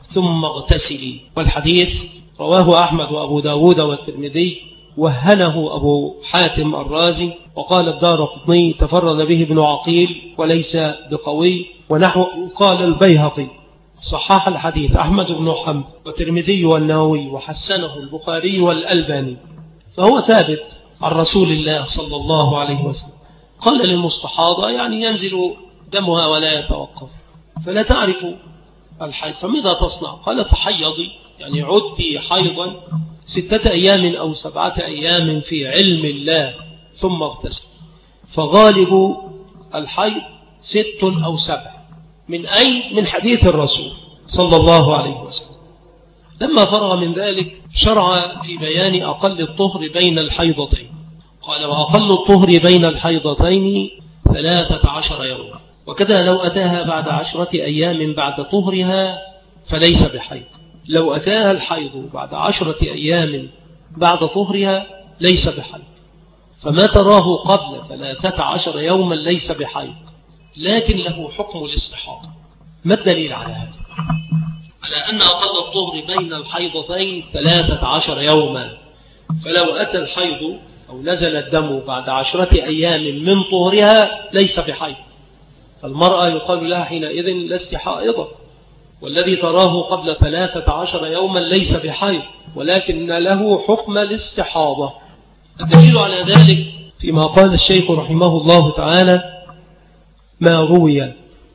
ثم اغتسلي. والحديث رواه أحمد وأبو داود والترمذي، وهنه أبو حاتم الرازي، وقال الدارقطني تفرد به ابن عقيل وليس بقوي، ونحو قال البيهقي صحح الحديث أحمد بن حنبل والترمذي والنووي، وحسنه البخاري والألباني، فهو ثابت عن رسول الله صلى الله عليه وسلم. قال للمستحاضة يعني ينزل دمها ولا يتوقف، فلا تعرف الحيض، فماذا تصنع؟ قال تحيضي، يعني عدي حيضا ستة أيام أو سبعة أيام في علم الله ثم اغتسل. فغالب الحيض ست أو سبع، من أي؟ من حديث الرسول صلى الله عليه وسلم. لما فرغ من ذلك شرع في بيان أقل الطهر بين الحيضتين، قال وأقل الطهر بين الحيضتين ثلاثة عشر يوما، وكذا لو أتاها بعد عشرة أيام بعد طهرها فليس بحيض، لو أتاها الحيض بعد عشرة أيام بعد طهرها ليس بحيض، فما تراه قبل ثلاثة عشر يوما ليس بحيض، لكن له حكم الاستحاضة. ما الدليل على هذا؟ على أن أقل الطهر بين الحيضتين ثلاثة عشر يوما، فلو أتى الحيض أو نزل الدم بعد عشرة أيام من طهرها ليس بحيض، فالمرأة يقال لها حينئذ لست حائضة، والذي تراه قبل ثلاثة عشر يوما ليس بحيض، ولكن له حكم الاستحاضة. الدليل على ذلك فيما قال الشيخ رحمه الله تعالى: ما روي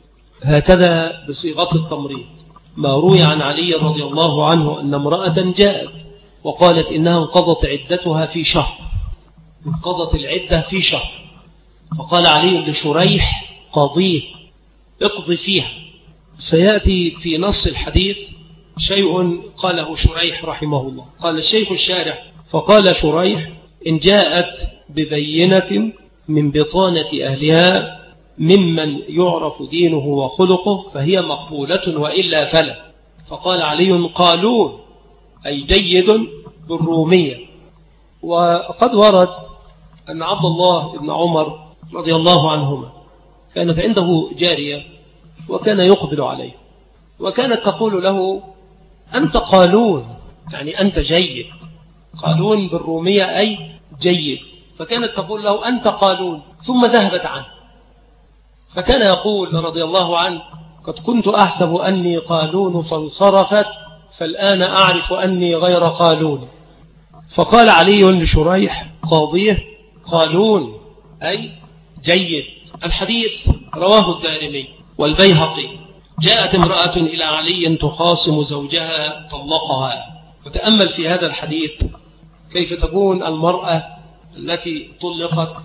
هكذا بصيغة التمريض، ما روي عن علي رضي الله عنه أن امرأة جاءت وقالت إنها انقضت عدتها في شهر، انقضت العدة في شهر، فقال علي لشريح: قضيه، اقضي فيها. سيأتي في نص الحديث شيء قاله شريح رحمه الله. قال الشيخ الشارح: فقال شريح: إن جاءت ببينة من بطانة أهلها ممن يعرف دينه وخلقه فهي مقبولة، وإلا فلا. فقال علي: قالون، أي جيد بالرومية. وقد ورد أن عبد الله بن عمر رضي الله عنهما كانت عنده جارية وكان يقبل عليه، وكانت تقول له: أنت قالون، يعني أنت جيد. قالون بالرومية أي جيد، فكانت تقول له: أنت قالون، ثم ذهبت عنه. فكان يقول رضي الله عنه: قد كنت أحسب أني قالون فانصرفت، فالآن أعرف أني غير قالون. فقال علي لشريح: قاضيه، قالون أي جيد. الحديث رواه الدارمي والبيهقي. جاءت امرأة إلى علي تخاصم زوجها طلقها. وتأمل في هذا الحديث كيف تكون المرأة التي طلقت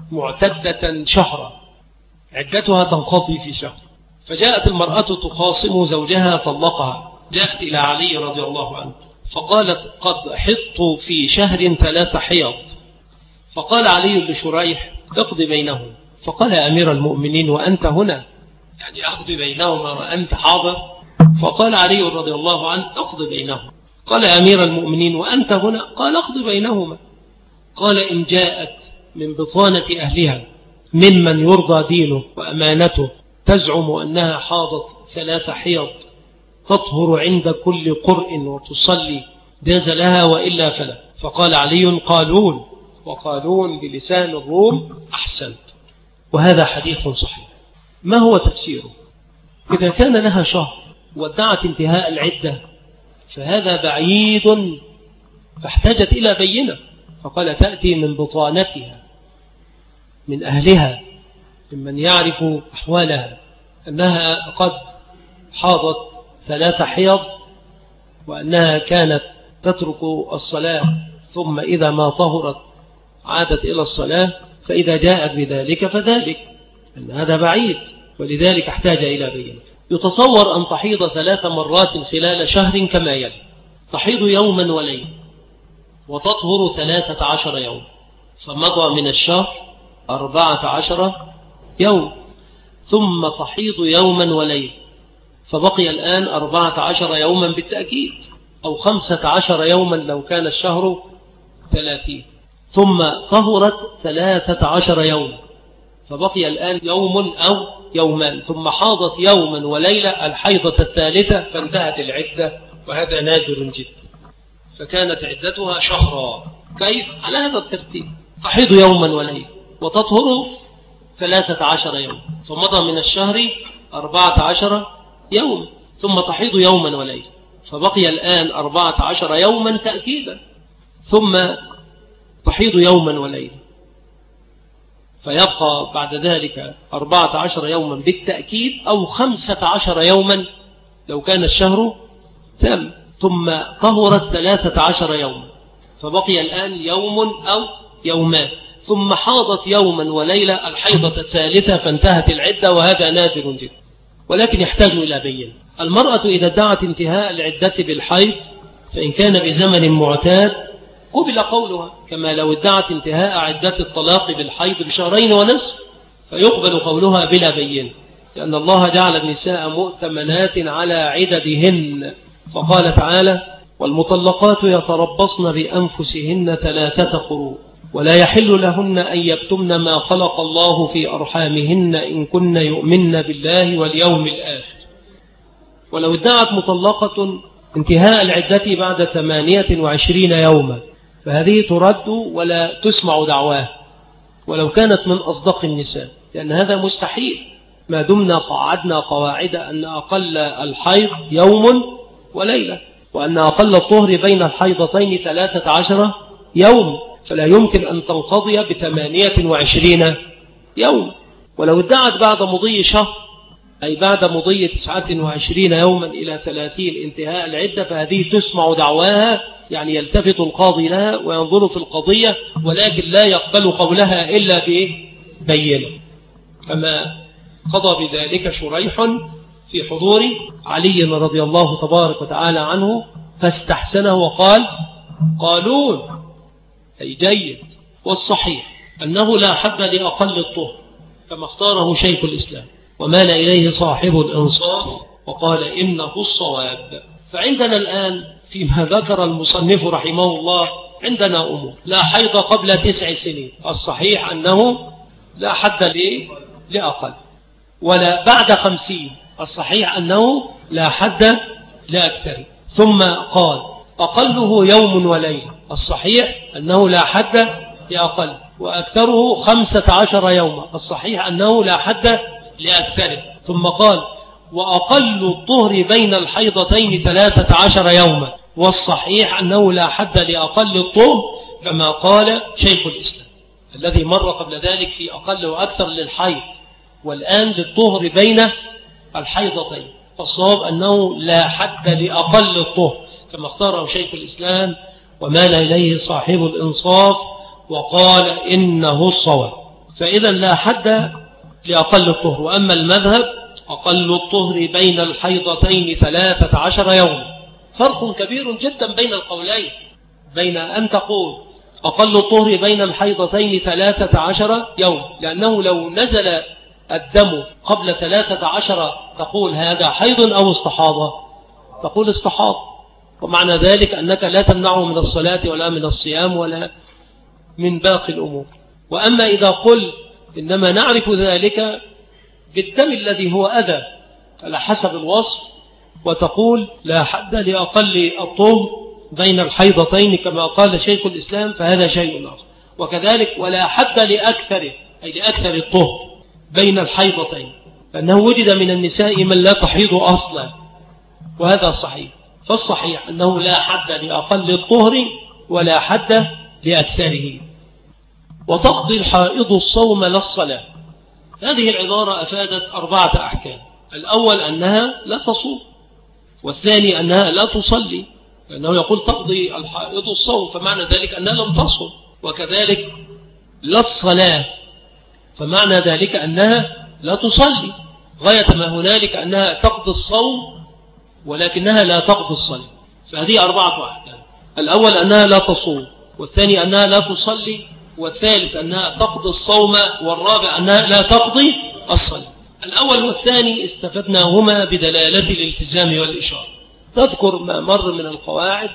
معتدة شهرا، عدتها تنقضي في شهر، فجاءت المرأة تخاصم زوجها طلقها، جاءت إلى علي رضي الله عنه فقالت: قد حطت في شهر ثلاث حيض. فقال علي لشريح: اقضي بينهم. فقال: يا أمير المؤمنين وأنت هنا، يعني أقضي بينهما وأنت حاضر؟ فقال علي رضي الله عنه: اقضي بينهم. قال: يا أمير المؤمنين وأنت هنا؟ قال: اقضي بينهما. قال: إن جاءت من بطانة أهلها ممن يرضى دينه وأمانته تزعم أنها حاضت ثلاث حيض تطهر عند كل قرء وتصلي، جاز لها، وإلا فلا. فقال علي: قالون، وقالون بلسان الروم أحسنت. وهذا حديث صحيح. ما هو تفسيره؟ إذا كان لها شهر وادعت انتهاء العدة فهذا بعيد، فاحتاجت إلى بينة، فقال: تأتي من بطانتها، من أهلها، ممن يعرف أحوالها، أنها قد حاضت ثلاث حيض، وأنها كانت تترك الصلاة ثم إذا ما طهرت عادت إلى الصلاة، فإذا جاءت بذلك فذلك، أن هذا بعيد، ولذلك احتاج إلى بينة. يتصور أن تحيض ثلاث مرات خلال شهر كما يلي: تحيض يوما وليلة وتطهر ثلاثة عشر يوم، فمضى من الشهر أربعة عشر يوم، ثم تحيض يوما وليلة، فبقي الآن أربعة عشر يوما بالتأكيد، أو خمسة عشر يوما لو كان الشهر ثلاثين، ثم طهرت ثلاثة عشر يوما، فبقي الآن يوم أو يومان ثم حاضت يوما وليلة الحيضة الثالثة فانتهت العدة، وهذا نادر جدا. فكانت عدتها شهرا. كيف؟ على هذا الترتيب: تحيض يوما وليلة وتطهر ثلاثة عشر يوم، فمضى من الشهر أربعة عشر يوم، ثم تحيض يوما وليلة، فبقي الآن أربعة عشر يوما تأكيدا، ثم تحيض يوما وليلة، فيبقى بعد ذلك أربعة عشر يوما بالتأكيد، أو خمسة عشر يوما لو كان الشهر تام، ثم طهرت ثلاثة عشر يوما، فبقي الآن يوم أو يومان، ثم حاضت يوما وليلة الحيضة الثالثة فانتهت العدة، وهذا نادر جدا. ولكن يحتاج إلى بيان. المرأة إذا ادعت انتهاء العدة بالحيض فإن كان بزمن معتاد قبل قولها، كما لو ادعت انتهاء عدة الطلاق بالحيض بشهرين ونصف فيقبل قولها بلا بيان، لأن الله جعل النساء مؤتمنات على عددهن، فقال تعالى: والمطلقات يتربصن بأنفسهن ثلاثة قروء ولا يحل لهن أن يكتمن ما خلق الله في أرحامهن إن كن يؤمن بالله واليوم الآخر. ولو ادعت مطلقة انتهاء العدة بعد ثمانية وعشرين يوما فهذه ترد ولا تسمع دعواه، ولو كانت من أصدق النساء، لأن هذا مستحيل ما دمنا قاعدنا قواعد أن أقل الحيض يوم وليلة، وأن أقل الطهر بين الحيضتين ثلاثة عشر يوم، فلا يمكن أن تنقضي بثمانية وعشرين يوم. ولو ادعت بعد مضي شهر، أي بعد مضي تسعة وعشرين يوما إلى ثلاثين انتهاء العدة، فهذه تسمع دعواها، يعني يلتفت القاضي لها وينظر في القضية، ولكن لا يقبل قولها إلا ببينة، كما قضى بذلك شريح في حضور علي رضي الله تبارك وتعالى عنه، فاستحسنه وقال: قالون، أي جيد، والصحيح أنه لا حد لأقل الطهر كما اختاره شيخ الإسلام، ومال إليه صاحب الإنصاف وقال إنه الصواب. فعندنا الآن فيما ذكر المصنف رحمه الله عندنا أمور: لا حيض قبل تسع سنين، الصحيح أنه لا حد لأقل، ولا بعد خمسين، الصحيح أنه لا حد لأكثر. ثم قال: أقله يوم وليلة، الصحيح أنه لا حد لأقل، وأكثره خمسة عشر يوما، الصحيح أنه لا حد لأكثره. ثم قال: وأقل الطهر بين الحيضتين ثلاثة عشر يوما، والصحيح أنه لا حد لأقل الطهر كما قال شيخ الإسلام، الذي مر قبل ذلك في أقل وأكثر للحيض، والآن للطهر بين الحيضتين، فالصواب أنه لا حد لأقل الطهر كما اختاره شيخ الإسلام، ومال إليه صاحب الإنصاف وقال إنه الصواب. فإذا لا حد لأقل الطهر. وأما المذهب أقل الطهر بين الحيضتين ثلاثة عشر يوم. فرق كبير جدا بين القولين، بين أن تقول أقل الطهر بين الحيضتين ثلاثة عشر يوم، لأنه لو نزل الدم قبل ثلاثة عشر تقول هذا حيض أو استحاضة، تقول استحاضة، ومعنى ذلك أنك لا تمنعه من الصلاة ولا من الصيام ولا من باقي الأمور. وأما إذا قل إنما نعرف ذلك بالدم الذي هو أذى على حسب الوصف، وتقول لا حد لأقل الطهر بين الحيضتين كما قال شيخ الإسلام، فهذا شيء آخر. وكذلك ولا حد لأكثره، أي لأكثر الطهر بين الحيضتين، فأنه وجد من النساء من لا تحيض أصلا، وهذا صحيح. فالصحيح أنه لا حد لأقل الطهر ولا حد لأكثره. وتقضي الحائض الصوم لا الصلاة. هذه العبارة أفادت أربعة أحكام: الأول أنها لا تصوم، والثاني أنها لا تصلي، لأنه يقول تقضي الحائض الصوم، فمعنى ذلك أنها لم تصوم. وكذلك لا الصلاة، فمعنى ذلك أنها لا تصلي، غاية ما هنالك أنها تقضي الصوم ولكنها لا تقضي الصلاة. فهذه أربعة أحكام: الأول أنها لا تصوم، والثاني أنها لا تصلي، والثالث أنها تقضي الصوم، والرابع أنها لا تقضي الصلاة. الأول والثاني استفدناهما بدلالة الالتزام والإشارة. تذكر ما مر من القواعد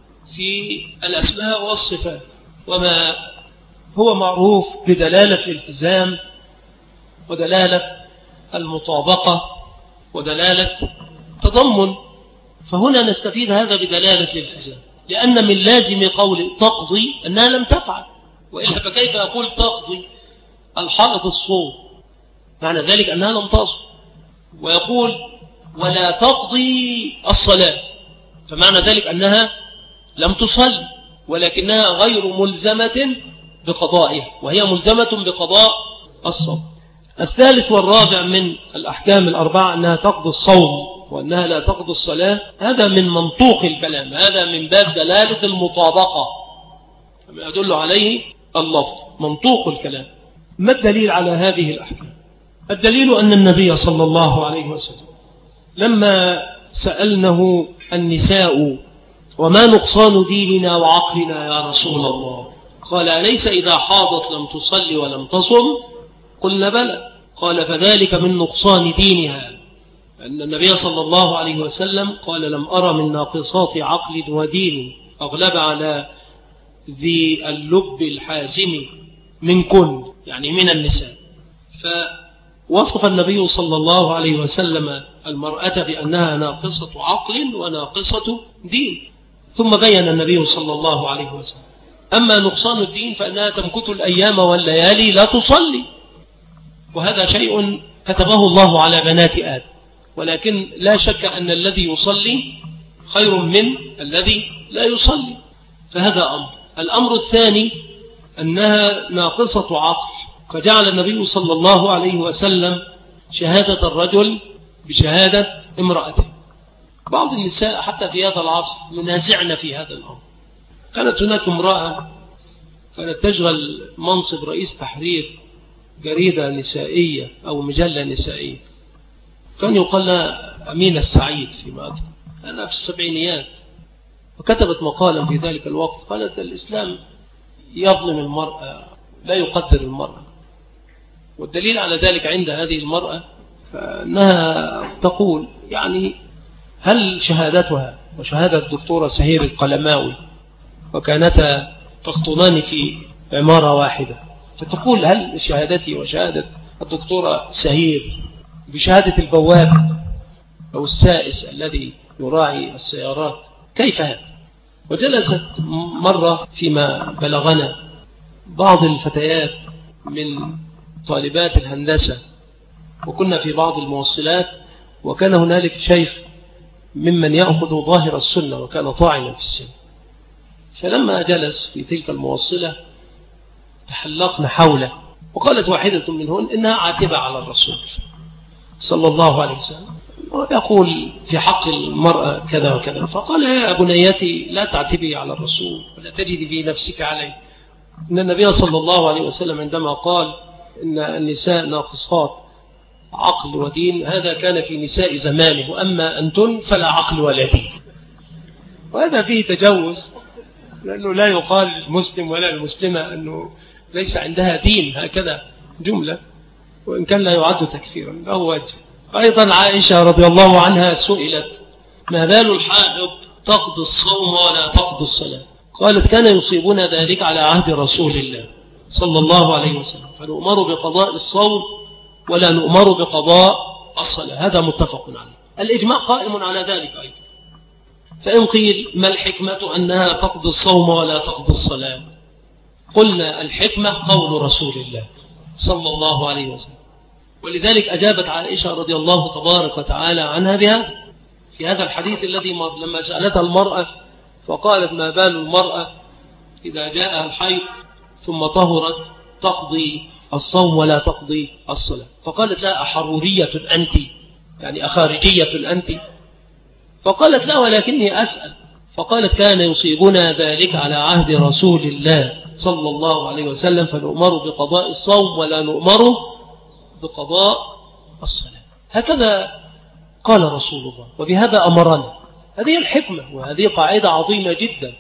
في الأسماء والصفات، وما هو معروف بدلالة الالتزام ودلالة المطابقة ودلالة تضمن. فهنا نستفيد هذا بدلالة الالتزام، لأن من لازم قول تقضي أنها لم تفعل، وإلا فكيف أقول تقضي الحائض الصوم؟ معنى ذلك أنها لم تصم. ويقول ولا تقضي الصلاة، فمعنى ذلك أنها لم تصل، ولكنها غير ملزمة بقضائها، وهي ملزمة بقضاء الصوم. الثالث والرابع من الأحكام الأربعة أنها تقضي الصوم وأنها لا تقضي الصلاة. هذا من منطوق الكلام، هذا من باب دلالة المطابقة كما يدل عليه اللفظ، منطوق الكلام. ما الدليل على هذه الأحكام؟ الدليل أن النبي صلى الله عليه وسلم لما سألنه النساء وما نقصان ديننا وعقلنا يا رسول الله، قال أليس إذا حاضت لم تصلي ولم تصم؟ قلنا بلى. قال فذلك من نقصان دينها، أن النبي صلى الله عليه وسلم قال لم أرى من ناقصات عقل ودين أغلب على ذي اللب الحازم منكن، يعني من النساء. فوصف النبي صلى الله عليه وسلم المرأة بأنها ناقصة عقل وناقصة دين، ثم بين النبي صلى الله عليه وسلم أما نقصان الدين فإنها تمكث الأيام والليالي لا تصلي، وهذا شيء كتبه الله على بنات آدم، ولكن لا شك أن الذي يصلي خير من الذي لا يصلي، فهذا أمر. الأمر الثاني أنها ناقصة عقل، فجعل النبي صلى الله عليه وسلم شهادة الرجل بشهادة امرأته. بعض النساء حتى في هذا العصر ينازعن في هذا الأمر. كانت هناك امرأة كانت تشغل منصب رئيس تحرير جريدة نسائية أو مجلة نسائية، كان يقال لها أمينة السعيد فيما أذكر، أنا في السبعينيات، وكتبت مقالا في ذلك الوقت قالت الإسلام يظلم المرأة لا يقدر المرأة. والدليل على ذلك عند هذه المرأة فأنها تقول يعني هل شهادتها وشهادة الدكتورة سهير القلماوي وكانتا تخطنان في عمارة واحدة، فتقول هل شهادتي وشهادة الدكتورة سهير بشهادة البواب أو السائس الذي يراعي السيارات كيف هذا؟ وجلست مرة فيما بلغنا بعض الفتيات من طالبات الهندسة، وكنا في بعض الموصلات، وكان هنالك شيخ ممن يأخذ ظاهر السنة وكان طاعنا في السنة، فلما جلس في تلك الموصلة تحلقنا حوله، وقالت واحدة منهن إنها عاتبة على الرسول صلى الله عليه وسلم ويقول في حق المرأة كذا وكذا، فقال يا بنيتي لا تعتبي على الرسول ولا تجدي في نفسك عليه، إن النبي صلى الله عليه وسلم عندما قال إن النساء ناقصات عقل ودين هذا كان في نساء زمانه، وأما أنتن فلا عقل ولا دين. وهذا فيه تجوز، لأنه لا يقال المسلم ولا المسلمة أنه ليس عندها دين هكذا جملة، وإن كان لا يعد تكفيرا له وجه. أيضا عائشة رضي الله عنها سئلت ما بال الحائض تقضي الصوم ولا تقضي الصلاة؟ قالت كان يصيبنا ذلك على عهد رسول الله صلى الله عليه وسلم، فنؤمر بقضاء الصوم ولا نؤمر بقضاء الصلاة، هذا متفق عليه. الإجماع قائم على ذلك أيضا. فإن قيل ما الحكمة أنها تقضي الصوم ولا تقضي الصلاة؟ قلنا الحكمة قول رسول الله صلى الله عليه وسلم، ولذلك أجابت عائشة رضي الله تبارك وتعالى عنها بهذا في هذا الحديث الذي مر، لما سألتها المرأة فقالت ما بال المرأة إذا جاءها الحيض ثم طهرت تقضي الصوم ولا تقضي الصلاة؟ فقالت لا أحرورية أنت، يعني أخارجية أنت؟ فقالت لا ولكني أسأل. فقالت كان يصيبنا ذلك على عهد رسول الله صلى الله عليه وسلم، فنؤمر بقضاء الصوم ولا نؤمر بقضاء الصلاة، هكذا قال رسول الله وبهذا أمرنا. هذه الحكمة، وهذه قاعدة عظيمة جدا،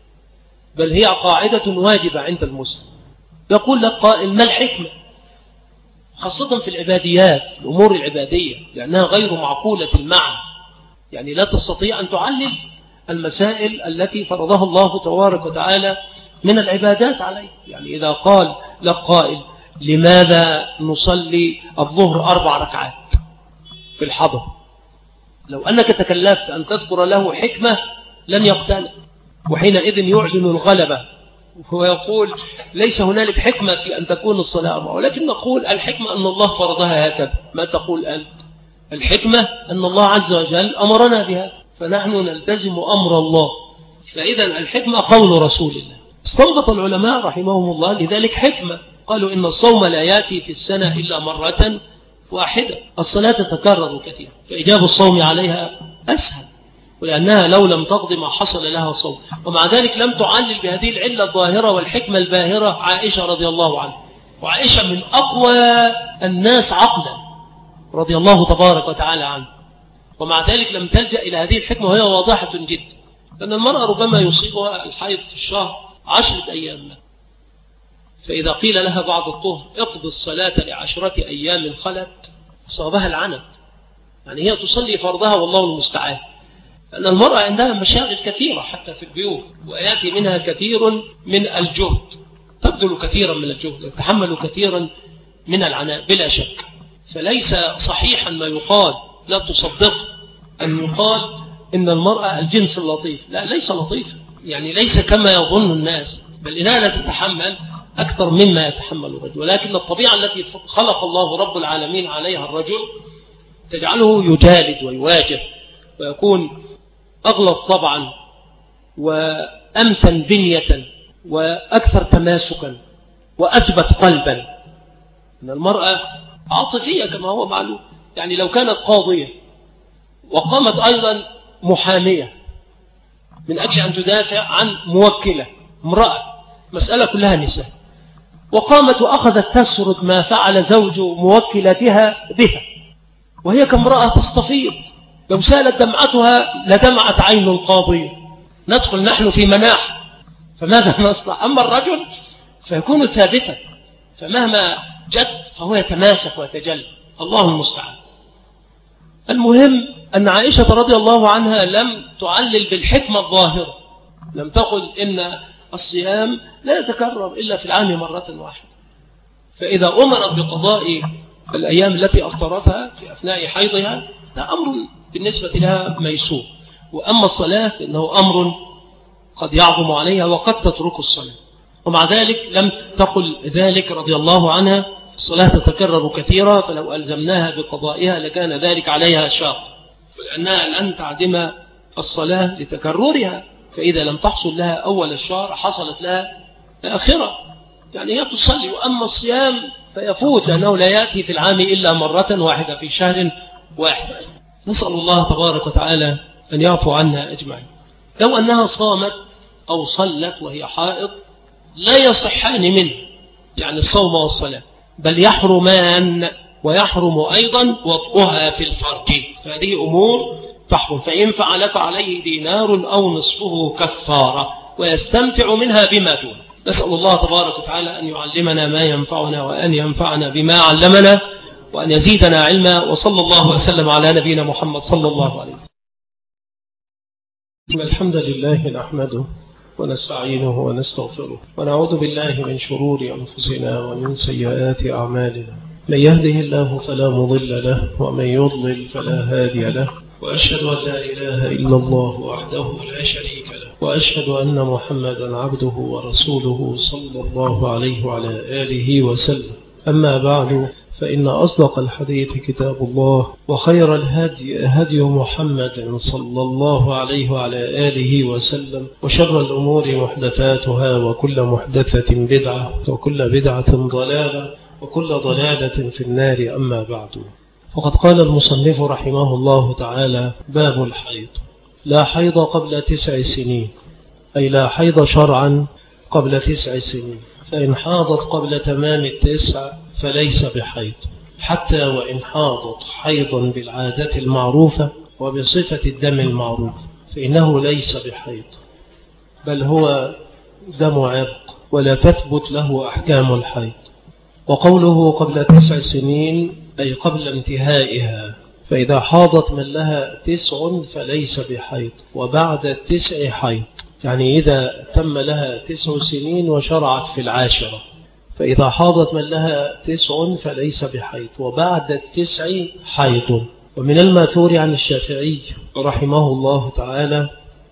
بل هي قاعدة واجبة عند المسلم. يقول لك قائل ما الحكمة؟ خاصة في العباديات، الأمور العبادية، لأنها غير معقولة المعنى، يعني لا تستطيع أن تعلل المسائل التي فرضها الله تبارك وتعالى من العبادات عليه. يعني إذا قال لك قائل لماذا نصلي الظهر أربع ركعات في الحضر؟ لو أنك تكلفت أن تذكر له حكمة لن يقتنع، وحينئذ يعلن الغلبة هو يقول ليس هنالك حكمة في أن تكون الصلاة أربعة، ولكن نقول الحكمة أن الله فرضها هكذا. ما تقول أنت؟ الحكمة أن الله عز وجل أمرنا بها، فنحن نلتزم أمر الله، فإذا الحكمة قول رسول الله. استنبط العلماء رحمهم الله لذلك حكمة، قالوا إن الصوم لا يأتي في السنة إلا مرة واحدة، الصلاة تتكرر كثيرا، فإجاب الصوم عليها أسهل، ولأنها لو لم تقضي ما حصل لها صوم. ومع ذلك لم تعلل بهذه العلة الظاهرة والحكمة الباهرة عائشة رضي الله عنها، وعائشة من أقوى الناس عقلا رضي الله تبارك وتعالى عنه، ومع ذلك لم تلجأ إلى هذه الحكمة وهي واضحة جدا، لأن المرأة ربما يصيبها الحيض في الشهر عشرة أيام، فإذا قيل لها بعد الطهر اقضي الصلاة لعشرة أيام خلت صابها العنت، يعني هي تصلي فرضها والله المستعان، لأن المرأة عندها مشاغل كثيرة حتى في البيوت، ويأتي منها كثير من الجهد، تبذل كثيرا من الجهد وتحمل كثيرا من العناء بلا شك. فليس صحيحا ما يقال، لا تصدق أن يقال إن المرأة الجنس اللطيف، لا ليس لطيف، يعني ليس كما يظن الناس، بل إنها لا تتحمل أكثر مما يتحمل الرجل، ولكن الطبيعة التي خلق الله رب العالمين عليها الرجل تجعله يجالد ويواجه ويكون أغلظ طبعا وأمتن بنية وأكثر تماسكا وأثبت قلبا. إن المرأة عاطفية كما هو معلوم، يعني لو كانت قاضية وقامت أيضا محامية من أجل أن تدافع عن موكلة امرأة، مسألة كلها نساء، وقامت وأخذت تسرد ما فعل زوج موكلتها بها، وهي كامرأة تستفيض، لو سالت دمعتها لدمعت عين القاضية، ندخل نحن في مناح، فماذا نصنع؟ أما الرجل فيكون ثابتا، فمهما جد فهو يتماسك ويتجلى، الله المستعان. المهم أن عائشة رضي الله عنها لم تعلل بالحكمة الظاهرة، لم تقل إن الصيام لا يتكرر إلا في العام مرة واحدة، فإذا أمرت بقضاء الأيام التي أفطرتها في أثناء حيضها ده أمر بالنسبة لها ميسور، وأما الصلاة فإنه أمر قد يعظم عليها وقد تترك الصلاة، ومع ذلك لم تقل ذلك رضي الله عنها الصلاة تتكرر كثيرا فلو ألزمناها بقضائها لكان ذلك عليها شاق، لأنها لن تعدم الصلاة لتكررها، فإذا لم تحصل لها أول الشهر حصلت لها آخرة، يعني هي تصلي. وأما الصيام فيفوت لأنه لا يأتي في العام إلا مرة واحدة في شهر واحد. نسأل الله تبارك وتعالى أن يعفو عنا أجمعين. لو أنها صامت أو صلت وهي حائض لا يصحان منه، يعني الصوم والصلاة، بل يحرمان، ويحرم أيضا وطئها في الفرج، فهذه أمور تحرم، فإن فعل فعليه دينار أو نصفه كفارة ويستمتع منها بما دون. نسأل الله تبارك وتعالى أن يعلمنا ما ينفعنا وأن ينفعنا بما علمنا وأن يزيدنا علما، وصلى الله وسلم على نبينا محمد صلى الله عليه وسلم. الحمد لله نحمده ونستعينه ونستغفره ونعوذ بالله من شرور أنفسنا ومن سيئات أعمالنا، من يهده الله فلا مضل له ومن يضلل فلا هادي له، وأشهد أن لا إله إلا الله وحده لا شريك له، وأشهد أن محمدا عبده ورسوله صلى الله عليه وعلى آله وسلم. أما بعد، فإن أصدق الحديث كتاب الله، وخير الهدي هدي محمد صلى الله عليه وعلى آله وسلم، وشر الأمور محدثاتها، وكل محدثة بدعة، وكل بدعة ضلالة، وكل ضلالة في النار. أما بعد، وقد قال المصنف رحمه الله تعالى: باب الحيض. لا حيض قبل تسع سنين، أي لا حيض شرعا قبل تسع سنين، فإن حاضت قبل تمام التسع فليس بحيض، حتى وإن حاضت حيضا بالعادة المعروفة وبصفة الدم المعروف فإنه ليس بحيض، بل هو دم عرق ولا تثبت له أحكام الحيض. وقوله قبل تسع سنين أي قبل انتهائها، فإذا حاضت من لها تسع فليس بحيض، وبعد التسع حيض، يعني إذا تم لها تسع سنين وشرعت في العاشرة فإذا حاضت من لها تسع فليس بحيض، وبعد التسع حيض. ومن الماثور عن الشافعي رحمه الله تعالى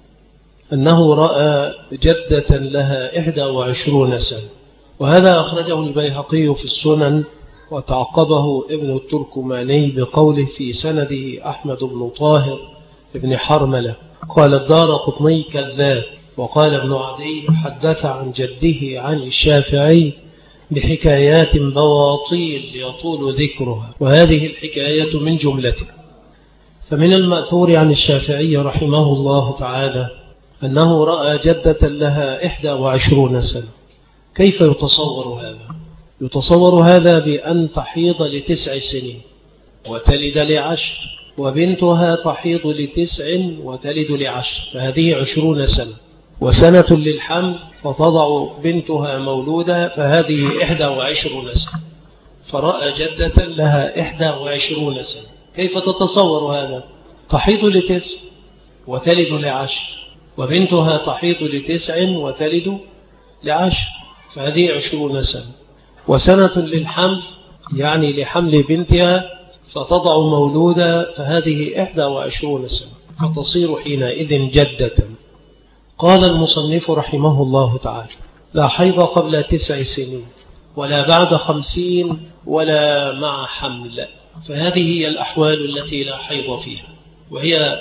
أنه رأى جدة لها إحدى وعشرون سنة، وهذا أخرجه البيهقي في السنن، وتعقبه ابن التركماني بقوله في سنده أحمد بن طاهر ابن حرملة قال الدارقطني كذاب، وقال ابن عدي حدث عن جده عن الشافعي بحكايات بواطيل يطول ذكرها، وهذه الحكاية من جملته. فمن المأثور عن الشافعي رحمه الله تعالى أنه رأى جدة لها إحدى وعشرون سنة. كيف يتصور هذا؟ يتصور هذا بأن تحيض لتسع سنين وتلد لعشر، وبنتها تحيض لتسع وتلد لعشر، فهذه عشرون سنة، وسنة للحمل فتضع بنتها مولودة، فهذه إحدى وعشرون سنة. فرأى جدة لها إحدى وعشرون سنة. كيف تتصور هذا؟ تحيض لتسع وتلد لعشر، وبنتها تحيض لتسع وتلد لعشر، فهذه عشرون سنة. وسنة للحمل يعني لحمل بنتها فتضع مولودة، فهذه إحدى وعشرون سنة، فتصير حينئذ جدة. قال المصنف رحمه الله تعالى لا حيض قبل تسع سنين ولا بعد خمسين ولا مع حمل، فهذه هي الأحوال التي لا حيض فيها، وهي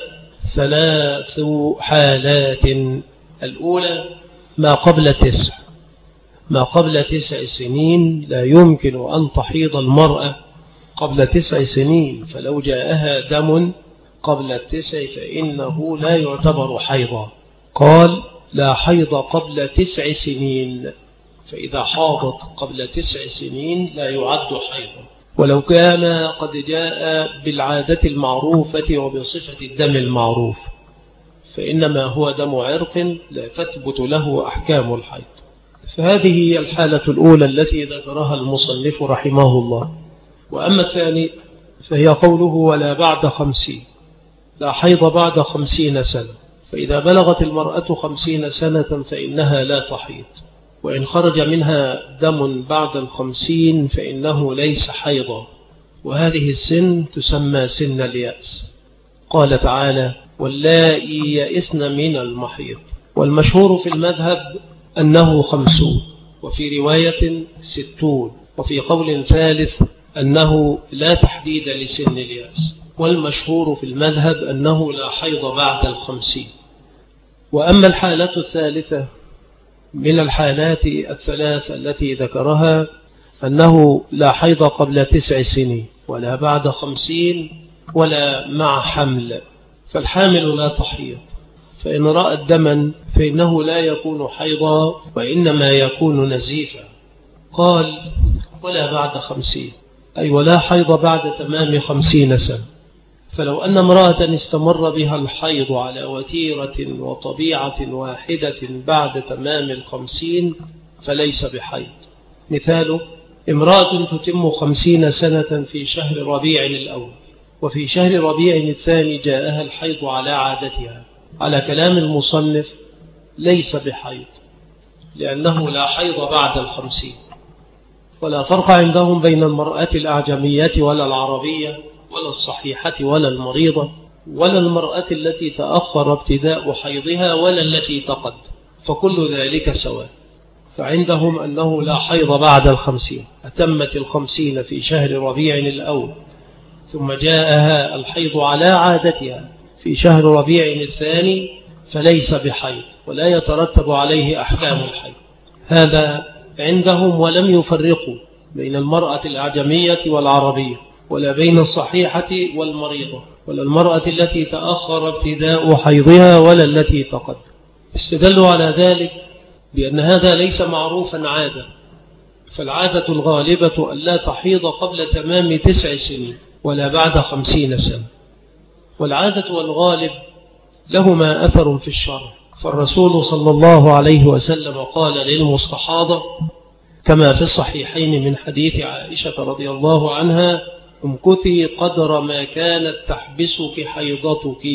ثلاث حالات. الأولى ما قبل تسع، ما قبل تسع سنين لا يمكن أن تحيض المرأة قبل تسع سنين، فلو جاءها دم قبل التسع فإنه لا يعتبر حيضا. قال لا حيض قبل تسع سنين، فإذا حاضت قبل تسع سنين لا يعد حيضا، ولو كان قد جاء بالعادة المعروفة وبصفة الدم المعروف، فإنما هو دم عرق لا تثبت له أحكام الحيض. فهذه هي الحالة الأولى التي ذكرها المصنف رحمه الله. وأما الثاني فهي قوله ولا بعد خمسين، لا حيض بعد خمسين سنة، فإذا بلغت المرأة خمسين سنة فإنها لا تحيض، وإن خرج منها دم بعد الخمسين فإنه ليس حيضا، وهذه السن تسمى سن اليأس. قال تعالى واللائي يئسن من المحيض، والمشهور في المذهب أنه خمسون، وفي رواية ستون، وفي قول ثالث أنه لا تحديد لسن اليأس، والمشهور في المذهب أنه لا حيض بعد الخمسين. وأما الحالة الثالثة من الحالات الثلاث التي ذكرها أنه لا حيض قبل تسع سنين ولا بعد خمسين ولا مع حمل، فالحامل لا تحيض، فإن رأت دما فإنه لا يكون حيضا وإنما يكون نزيفا. قال ولا بعد خمسين، أي ولا حيض بعد تمام خمسين سنة. فلو أن امرأة استمر بها الحيض على وتيرة وطبيعة واحدة بعد تمام الخمسين فليس بحيض. مثال امرأة تتم خمسين سنة في شهر ربيع الأول، وفي شهر ربيع الثاني جاءها الحيض على عادتها، على كلام المصنف ليس بحيض، لأنه لا حيض بعد الخمسين. ولا فرق عندهم بين المرأة الأعجمية ولا العربية ولا الصحيحة ولا المريضة ولا المرأة التي تأخر ابتداء حيضها ولا التي تقد، فكل ذلك سواء. فعندهم أنه لا حيض بعد الخمسين، أتمت الخمسين في شهر ربيع الأول ثم جاءها الحيض على عادتها في شهر ربيع الثاني فليس بحيض ولا يترتب عليه أحكام الحيض. هذا عندهم، ولم يفرقوا بين المرأة الأعجمية والعربية ولا بين الصحيحة والمريضة ولا المرأة التي تأخر ابتداء حيضها ولا التي تقد. استدلوا على ذلك بأن هذا ليس معروفا عادة، فالعادة الغالبة أن لا تحيض قبل تمام تسع سنين ولا بعد خمسين سنة، والعادة والغالب لهما أثر في الشرع. فالرسول صلى الله عليه وسلم قال للمستحاضة كما في الصحيحين من حديث عائشة رضي الله عنها امكثي قدر ما كانت تحبسك حيضتك،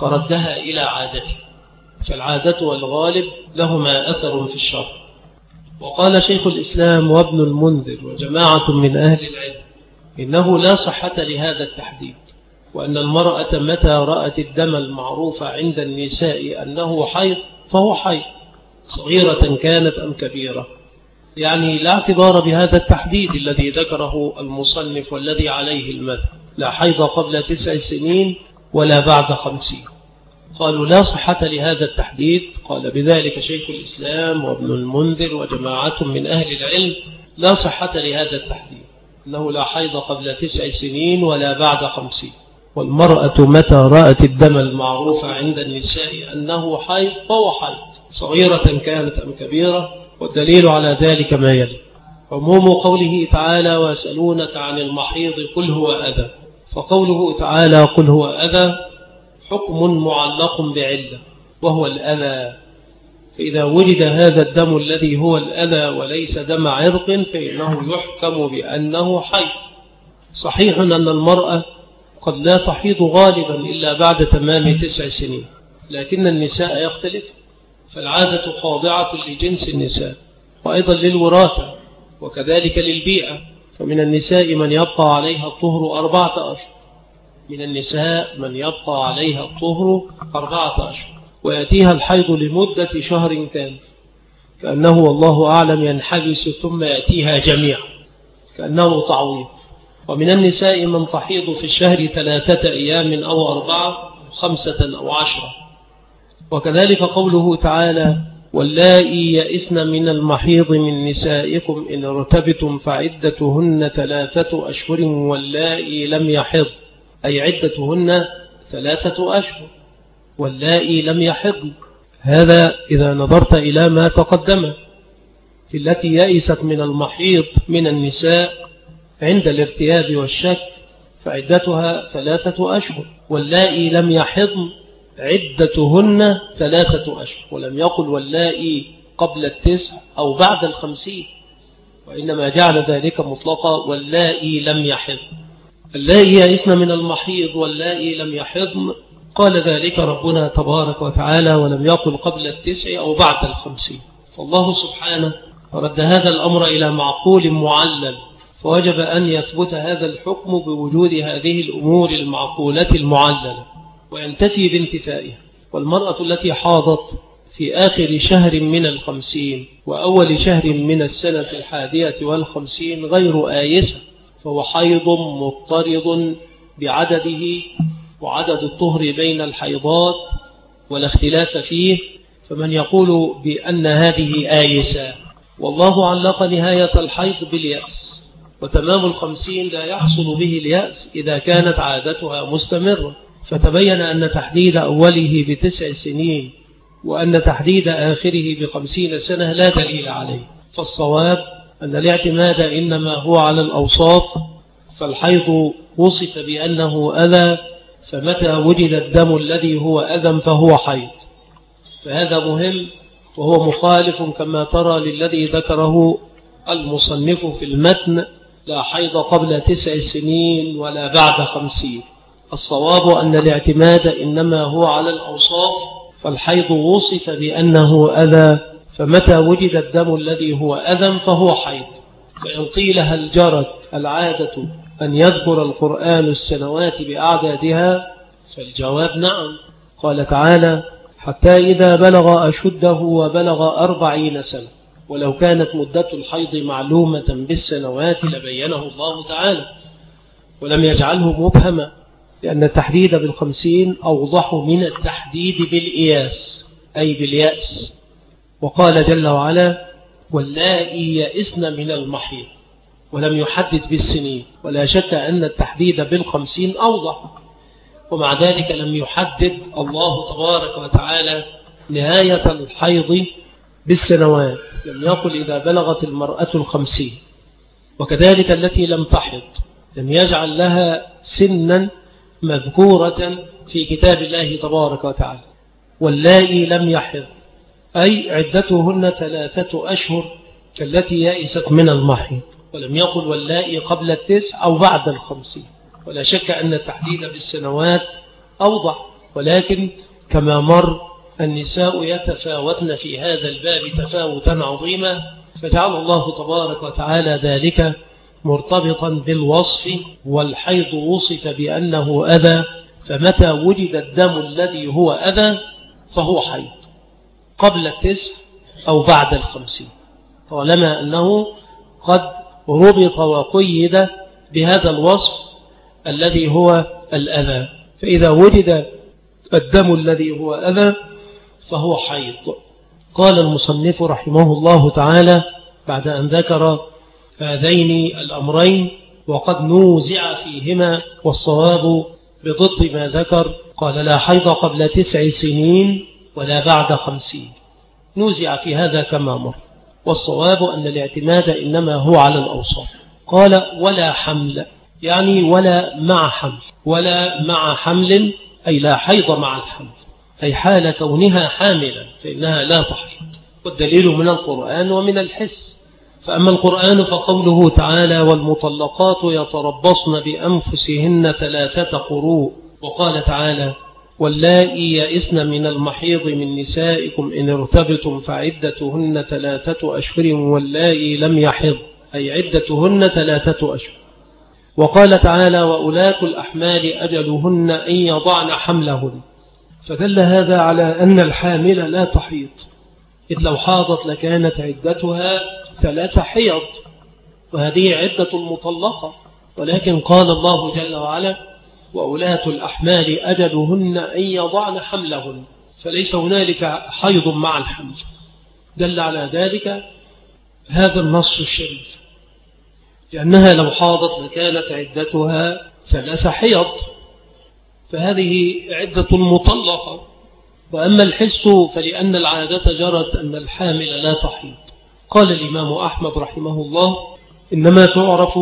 فردها إلى عادتها. فالعادة والغالب لهما أثر في الشرع. وقال شيخ الإسلام وابن المنذر وجماعة من أهل العلم إنه لا صحة لهذا التحديد، وأن المرأة متى رأت الدم المعروف عند النساء أنه حيض فهو حيض، صغيرة كانت أم كبيرة. يعني لا اعتبار بهذا التحديد الذي ذكره المصنف والذي عليه المذهب، لا حيض قبل تسع سنين ولا بعد خمسين. قالوا لا صحة لهذا التحديد. قال بذلك شيخ الإسلام وابن المنذر وجماعة من أهل العلم لا صحة لهذا التحديد، أنه لا حيض قبل تسع سنين ولا بعد خمسين. والمرأة متى رأت الدم المعروف عند النساء أنه حيض فهو حيض، صغيرة كانت أم كبيرة. والدليل على ذلك ما يلي: عموم قوله تعالى ويسألونك عن المحيض قل هو أذى، فقوله تعالى قل هو أذى حكم معلق بعلة وهو الأذى، فإذا وجد هذا الدم الذي هو الأذى وليس دم عرق فإنه يحكم بأنه حيض. صحيح أن المرأة قد لا تحيض غالبا إلا بعد تمام تسع سنين، لكن النساء يختلف، فالعادة خاضعة لجنس النساء وأيضا للوراثة وكذلك للبيئة. فمن النساء من يبقى عليها الطهر أربعة أشهر، من النساء من يبقى عليها الطهر أربعة أشهر ويأتيها الحيض لمدة شهر كامل، كأنه والله أعلم ينحبس ثم يأتيها جميعا كأنه تعويض. ومن النساء من تحيض في الشهر ثلاثة أيام أو أربعة خمسة أو عشرة. وكذلك قوله تعالى واللائي يئسن من المحيض من نسائكم إن ارتبتم فعدتهن ثلاثة أشهر واللائي لم يحض، أي عدتهن ثلاثة أشهر واللائي لم يحض. هذا إذا نظرت إلى ما تقدم في التي يئست من المحيض من النساء عند الارتياب والشك فعدتها ثلاثة أشهر، واللائي لم يحضن عدتهن ثلاثة أشهر، ولم يقل واللائي قبل التسع أو بعد الخمسين، وإنما جعل ذلك مطلقا واللائي لم يحضن. اللائي يئسن من المحيض واللائي لم يحضن، قال ذلك ربنا تبارك وتعالى ولم يقل قبل التسع أو بعد الخمسين. فالله سبحانه رد هذا الأمر إلى معقول معلل، فوجب أن يثبت هذا الحكم بوجود هذه الأمور المعقولة المعللة وينتفي بانتفائها. والمرأة التي حاضت في آخر شهر من الخمسين وأول شهر من السنة الحادية والخمسين غير آيسة، فهو حيض مضطرد بعدده وعدد الطهر بين الحيضات ولا اختلاف فيه. فمن يقول بأن هذه آيسة والله علق نهاية الحيض باليأس، وتمام الخمسين لا يحصل به اليأس إذا كانت عادتها مستمرة، فتبين أن تحديد أوله بتسع سنين وأن تحديد آخره بخمسين سنة لا دليل عليه. فالصواب أن الاعتماد إنما هو على الأوصاف، فالحيض وصف بأنه أذى، فمتى وجد الدم الذي هو أذى فهو حيض. فهذا مهم وهو مخالف كما ترى للذي ذكره المصنف في المتن لا حيض قبل تسع سنين ولا بعد خمسين. الصواب أن الاعتماد إنما هو على الأوصاف، فالحيض وصف بأنه أذى، فمتى وجد الدم الذي هو أذى فهو حيض. فإن قيل هل جرت العادة أن يذكر القرآن السنوات بأعدادها؟ فالجواب نعم. قال تعالى حتى إذا بلغ أشده وبلغ أربعين سنة، ولو كانت مدة الحيض معلومة بالسنوات لبينه الله تعالى ولم يجعله مبهما، لأن التحديد بالخمسين أوضح من التحديد بالإياس أي باليأس. وقال جل وعلا واللائي يئسن من المحيض، ولم يحدد بالسنين، ولا شك أن التحديد بالخمسين أوضح، ومع ذلك لم يحدد الله تبارك وتعالى نهاية الحيض بالسنوات، لم يقل إذا بلغت المرأة الخمسين. وكذلك التي لم تحض لم يجعل لها سنا مذكورة في كتاب الله تبارك وتعالى. واللائي لم يحض أي عدتهن ثلاثة أشهر كالتي يئست من المحيض، ولم يقل واللائي قبل التسع أو بعد الخمسين. ولا شك أن التحديد بالسنوات أوضح، ولكن كما مر النساء يتفاوتن في هذا الباب تفاوتا عظيما، فجعل الله تبارك وتعالى ذلك مرتبطا بالوصف، والحيض وصف بأنه أذى، فمتى وجد الدم الذي هو أذى فهو حيض قبل التسع أو بعد الخمسين، طالما أنه قد ربط وقيد بهذا الوصف الذي هو الأذى. فإذا وجد الدم الذي هو أذى فهو حيض. قال المصنف رحمه الله تعالى بعد أن ذكر هذين الأمرين وقد نوزع فيهما، والصواب بضد ما ذكر، قال لا حيض قبل تسع سنين ولا بعد خمسين، نوزع في هذا كما مر، والصواب أن الاعتماد إنما هو على الأوصاف. قال ولا حمل، يعني ولا مع حمل، ولا مع حمل أي لا حيض مع الحمل، أي حال كونها حاملا فإنها لا تحيض، والدليل من القرآن ومن الحس. فأما القرآن فقوله تعالى والمطلقات يتربصن بأنفسهن ثلاثة قروء، وقال تعالى واللائي يئسن من المحيض من نسائكم إن ارتبتم فعدتهن ثلاثة أشهر واللائي لم يحض أي عدتهن ثلاثة أشهر. وقال تعالى وأولاة الأحمال أجلهن أن يضعن حملهن، فدل هذا على أن الحامل لا تحيض، إذ لو حاضت لكانت عدتها ثلاث حيض، وهذه عدة المطلقة، ولكن قال الله جل وعلا وأولاة الأحمال أجلهن أن يضعن حملهن، فليس هنالك حيض مع الحمل، دل على ذلك هذا النص الشريف، لأنها لو حاضت لكانت عدتها ثلاث حيض، فهذه عدة المطلقة. وأما الحس فلأن العادة جرت أن الحامل لا تحيض. قال الإمام أحمد رحمه الله إنما تعرف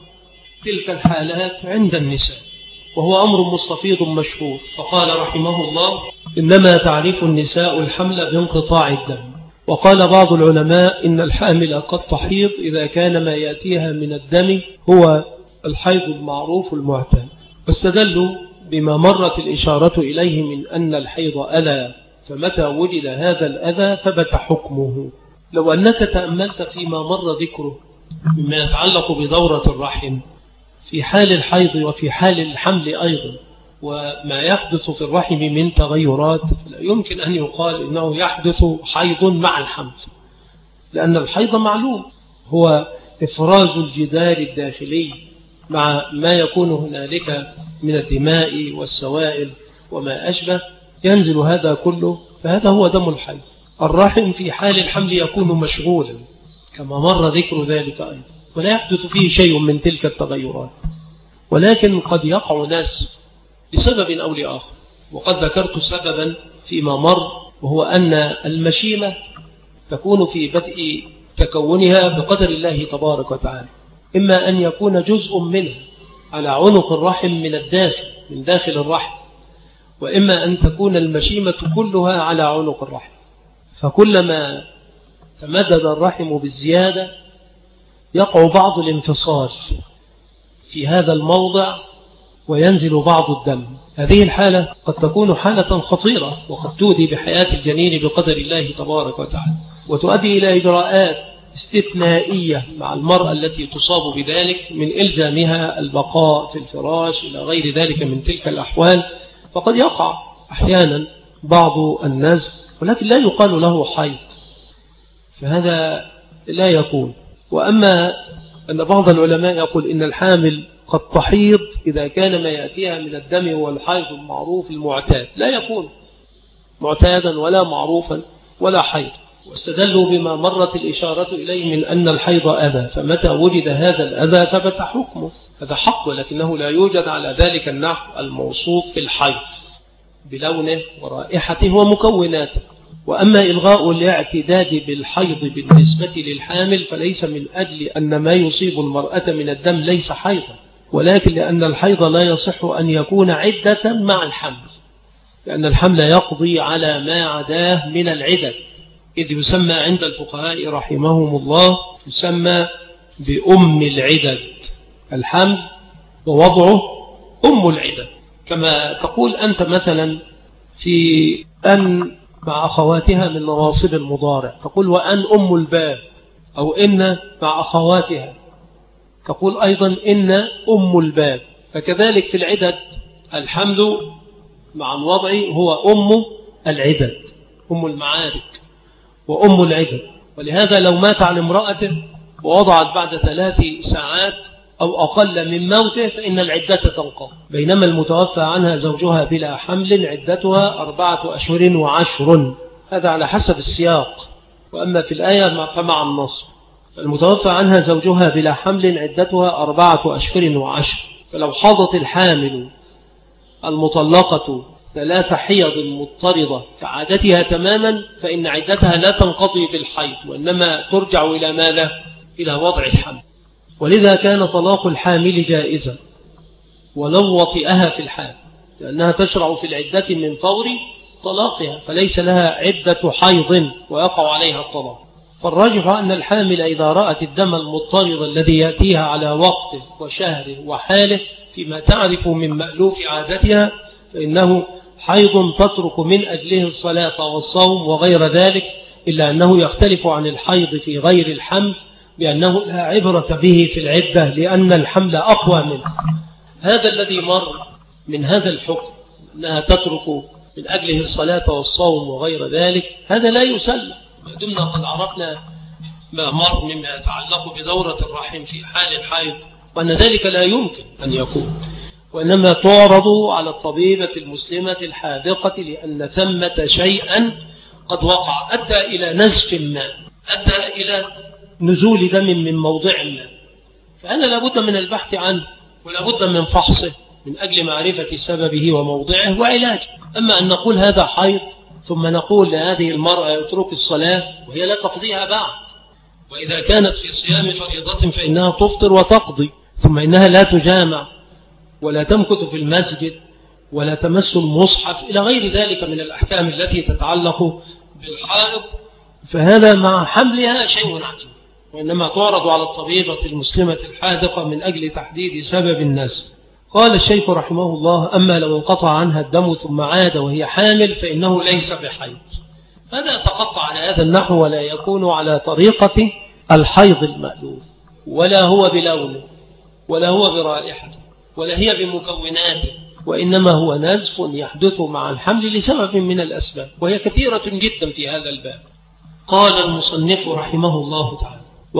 تلك الحالات عند النساء، وهو أمر مستفيض مشهور، فقال رحمه الله إنما تعرف النساء الحمل بانقطاع الدم. وقال بعض العلماء إن الحامل قد تحيض إذا كان ما يأتيها من الدم هو الحيض المعروف المعتاد، واستدلوا بما مرت الإشارة إليه من أن الحيض أذى، فمتى وجد هذا الأذى ثبت حكمه. لو أنك تأملت فيما مر ذكره مما يتعلق بدورة الرحم في حال الحيض وفي حال الحمل أيضا، وما يحدث في الرحم من تغيرات، لا يمكن أن يقال إنه يحدث حيض مع الحمل، لأن الحيض معلوم هو إفراز الجدار الداخلي مع ما يكون هنالك من الدماء والسوائل وما أشبه، ينزل هذا كله، فهذا هو دم الحيض. الرحم في حال الحمل يكون مشغولا كما مر ذكر ذلك أيضا، ولا يحدث فيه شيء من تلك التغيرات، ولكن قد يقع ناس بسبب أو لآخر، وقد ذكرت سببا فيما مر، وهو أن المشيمة تكون في بدء تكونها بقدر الله تبارك وتعالى، إما أن يكون جزء منه على عنق الرحم من الداخل من داخل الرحم، وإما أن تكون المشيمة كلها على عنق الرحم، فكلما تمدد الرحم بالزيادة يقع بعض الانفصال في هذا الموضع وينزل بعض الدم. هذه الحالة قد تكون حالة خطيرة، وقد تؤدي بحياة الجنين بقدر الله تبارك وتعالى، وتؤدي إلى إجراءات استثنائية مع المرأة التي تصاب بذلك من إلزامها البقاء في الفراش إلى غير ذلك من تلك الأحوال. فقد يقع أحيانا بعض النزل ولكن لا يقال له حيض، فهذا لا يكون. وأما أن بعض العلماء يقول إن الحامل قد تحيض إذا كان ما يأتيها من الدم هو الحيض المعروف المعتاد، لا يكون معتادا ولا معروفا ولا حيض، واستدلوا بما مرت الإشارة إليه من أن الحيض أذى، فمتى وجد هذا الأذى ثبت حكمه، هذا حق، ولكنه لا يوجد على ذلك النحو الموصوف في الحيض بلونه ورائحته ومكوناته. وأما إلغاء الاعتداد بالحيض بالنسبة للحامل فليس من أجل أن ما يصيب المرأة من الدم ليس حيضا، ولكن لأن الحيض لا يصح أن يكون عدة مع الحمل، لأن الحمل يقضي على ما عداه من العدد، إذ يسمى عند الفقهاء رحمهم الله يسمى بأم العدد، الحمل ووضعه أم العدد. كما تقول أنت مثلا في أن مع أخواتها من نواصب المضارع، تقول وأن أم الباب، أو إن مع أخواتها، تقول أيضا إن أم الباب. فكذلك في العدد الحمل مع الوضع هو أم العدد، أم المعارك وأم العدد. ولهذا لو مات عن امرأته ووضعت بعد ثلاث ساعات أو أقل من موته فإن العدة تنقضي، بينما المتوفى عنها زوجها بلا حمل عدتها أربعة أشهر وعشر. هذا على حسب السياق، وأما في الآية فمع النص. المتوفى عنها زوجها بلا حمل عدتها أربعة أشهر وعشر. فلو حاضت الحامل المطلقة ثلاث حيض مضطردة كعادتها تماما فإن عدتها لا تنقضي بالحيض، وإنما ترجع إلى ماذا؟ إلى وضع الحمل. ولذا كان طلاق الحامل جائزا ولو وطئها في الحال، لأنها تشرع في العدة من فور طلاقها، فليس لها عدة حيض ويقع عليها الطلاق. فالراجح أن الحامل إذا رأت الدم المضطرد الذي يأتيها على وقته وشهره وحاله فيما تعرف من مألوف عادتها فإنه حيض تترك من أجله الصلاة والصوم وغير ذلك، إلا أنه يختلف عن الحيض في غير الحمل بأنه لا عبرة به في العدة لأن الحمل أقوى منه. هذا الذي مر من هذا الحكم أنها تترك من أجله الصلاة والصوم وغير ذلك، هذا لا يسلم ما دمنا قد عرفنا ما مر مما يتعلق بدورة الرحم في حال الحيض، وأن ذلك لا يمكن أن يكون، وإنما تعرض على الطبيبة المسلمة الحاذقة لأن ثمة شيئا قد وقع أدى إلى نزف ما، أدى إلى نزول دم من موضع ما، فهذا لابد من البحث عنه ولابد من فحصه من أجل معرفة سببه وموضعه وعلاجه. أما أن نقول هذا حيض ثم نقول لهذه المرأة اترك الصلاة وهي لا تقضيها بعد، وإذا كانت في صيام فريضة فإنها تفطر وتقضي، ثم إنها لا تجامع ولا تمكث في المسجد ولا تمس المصحف إلى غير ذلك من الأحكام التي تتعلق بالحائض، فهذا مع حملها شيء عجيب، وإنما تعرض على الطبيبة المسلمة الحاذقة من أجل تحديد سبب النزف. قال الشيخ رحمه الله: أما لو انقطع عنها الدم ثم عاد وهي حامل فإنه ليس بحيض. هذا يتقطع على هذا النحو ولا يكون على طريقة الحيض المألوف، ولا هو بلونه ولا هو برائحته ولا هي بمكوناته، وإنما هو نزف يحدث مع الحمل لسبب من الأسباب، وهي كثيرة جدا في هذا الباب. قال المصنف رحمه الله تعالى: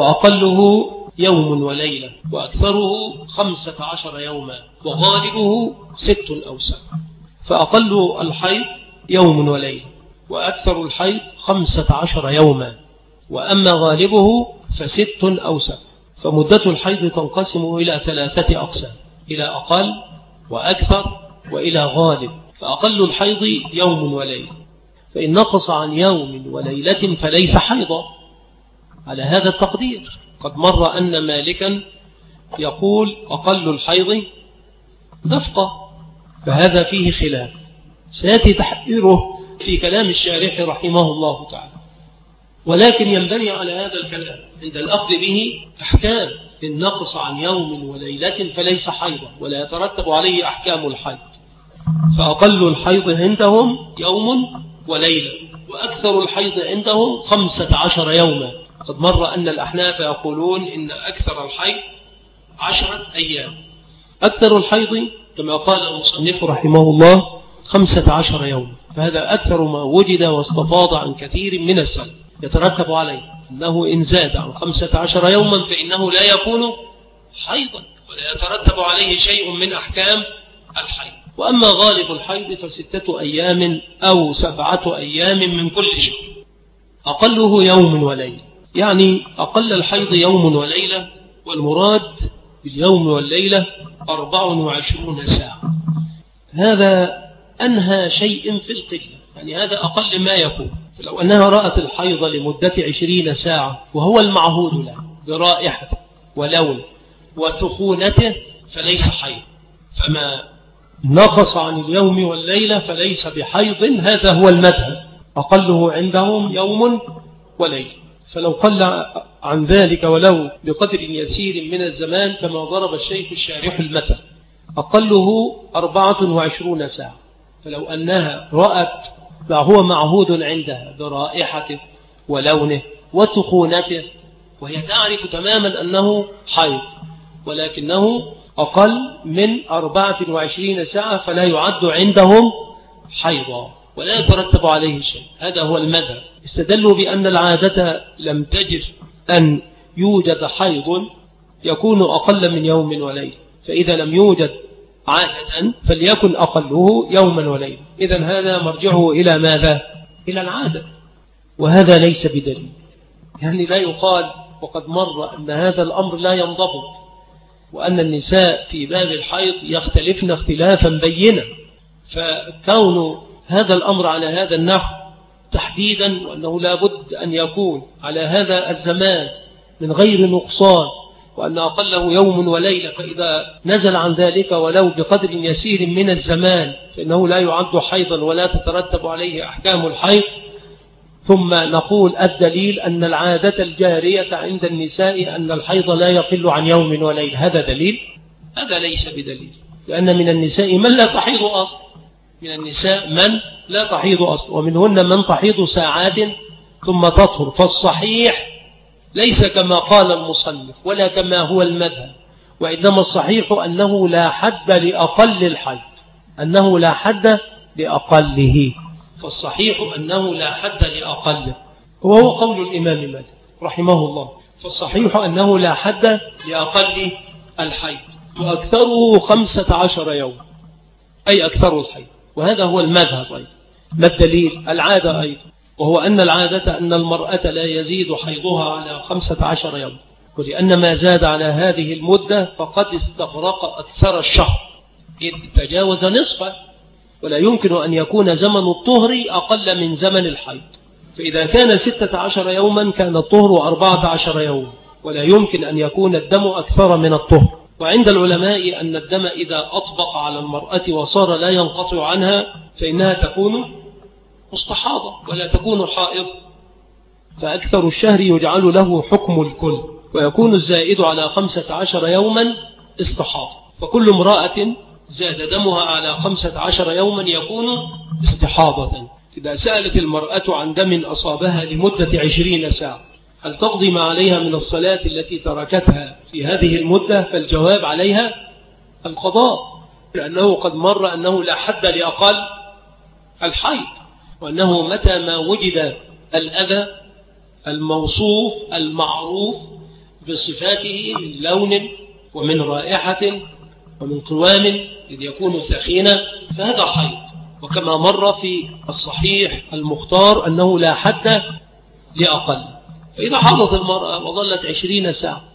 وأقله يوم وليلة، وأكثره خمسة عشر يوما، وغالبه ست أو سبع. فأقل الحيض يوم وليلة، وأكثر الحيض خمسة عشر يوما، وأما غالبه فست أو سبع. فمدة الحيض تنقسم إلى ثلاثة أقسام: إلى أقل وأكثر وإلى غالب. فأقل الحيض يوم وليلة، فإن نقص عن يوم وليلة فليس حيضا على هذا التقدير. قد مر أن مالكا يقول أقل الحيض دفقة، فهذا فيه خلاف سيأتي تحقيره في كلام الشارح رحمه الله تعالى، ولكن ينبني على هذا الكلام عند الأخذ به أحكام. إن نقص عن يوم وليلة فليس حيضا ولا يترتب عليه أحكام الحيض. فأقل الحيض عندهم يوم وليلة، وأكثر الحيض عندهم خمسة عشر يوما. قد مر أن الأحناف يقولون إن أكثر الحيض عشرة أيام. أكثر الحيض كما قال المصنف رحمه الله خمسة عشر يوم، فهذا أكثر ما وجد واستفاض عن كثير من السلف. يترتب عليه أنه إن زاد عن خمسة عشر يوما فإنه لا يكون حيضا ولا يترتب عليه شيء من أحكام الحيض. وأما غالب الحيض فستة أيام أو سبعة أيام من كل شهر. أقله يوم وليلة، يعني أقل الحيض يوم وليلة، والمراد باليوم والليلة أربع وعشرون ساعة. هذا أنهى شيء في القلة، يعني هذا أقل ما يكون. فلو أنها رأت الحيض لمدة عشرين ساعة وهو المعهود له برائحته ولون وسخونته فليس حيض. فما نقص عن اليوم والليلة فليس بحيض، هذا هو المذهب. أقله عندهم يوم وليلة. فلو قل عن ذلك ولو بقدر يسير من الزمان كما ضرب الشيخ الشارح المثل، أقله أربعة وعشرون ساعة. فلو أنها رأت ما هو معهود عندها برائحته ولونه وسخونته وهي تعرف تماما أنه حيض، ولكنه أقل من أربعة وعشرين ساعة فلا يعد عندهم حيضا ولا يترتب عليه شيء. هذا هو المذهب. استدلوا بأن العادة لم تجد أن يوجد حيض يكون أقل من يوم وليلة، فإذا لم يوجد عادة فليكن أقله يوما وليلة. إذن هذا مرجعه إلى ماذا؟ إلى العادة، وهذا ليس بدليل. يعني لا يقال وقد مر أن هذا الأمر لا ينضبط، وأن النساء في باب الحيض يختلفن اختلافا بينا، فكون هذا الأمر على هذا النحو تحديدا، وأنه لا بد أن يكون على هذا الزمان من غير نقصان، وأن أقله يوم وليلة، فإذا نزل عن ذلك ولو بقدر يسير من الزمان فإنه لا يعد حيضا ولا تترتب عليه أحكام الحيض. ثم نقول الدليل أن العادة الجارية عند النساء أن الحيض لا يقل عن يوم وليلة. هذا دليل؟ هذا ليس بدليل، لأن من النساء من لا تحيض أصلا، من النساء من لا تحيض أصلا، ومنهن من تحيض ساعات ثم تطهر. فالصحيح ليس كما قال المصنف ولا كما هو المذهب، وإنما الصحيح أنه لا حد لأقل الحيض، أنه لا حد لأقله. فالصحيح أنه لا حد لأقله، وهو قول الإمام مالك رحمه الله. فالصحيح أنه لا حد لأقل الحيض، وأكثره خمسة عشر يوم، أي أكثر الحيض، وهذا هو المذهب أيضا. ما الدليل؟ العادة أيضا، وهو أن العادة أن المرأة لا يزيد حيضها على خمسة عشر يوم، ولأن ما زاد على هذه المدة فقد استغرق أكثر الشهر، إذ تجاوز نصفه، ولا يمكن أن يكون زمن الطهر أقل من زمن الحيض. فإذا كان ستة عشر يوما كان الطهر أربعة عشر يوم، ولا يمكن أن يكون الدم أكثر من الطهر. وعند العلماء أن الدم إذا أطبق على المرأة وصار لا ينقطع عنها فإنها تكون مستحاضة ولا تكون حائض، فأكثر الشهر يجعل له حكم الكل، ويكون الزائد على خمسة عشر يوما استحاضة. فكل امرأة زاد دمها على خمسة عشر يوما يكون استحاضة. إذا سألت المرأة عن دم أصابها لمدة عشرين ساعة هل تقضي ما عليها من الصلاة التي تركتها في هذه المدة؟ فالجواب عليها القضاء، لأنه قد مر أنه لا حد لأقل الحيض، وأنه متى ما وجد الأذى الموصوف المعروف بصفاته من لون ومن رائحة ومن قوام إذ يكون ثخينا فهذا حيض. وكما مر في الصحيح المختار أنه لا حد لأقل. فإذا حاضت المرأة وظلت عشرين ساعة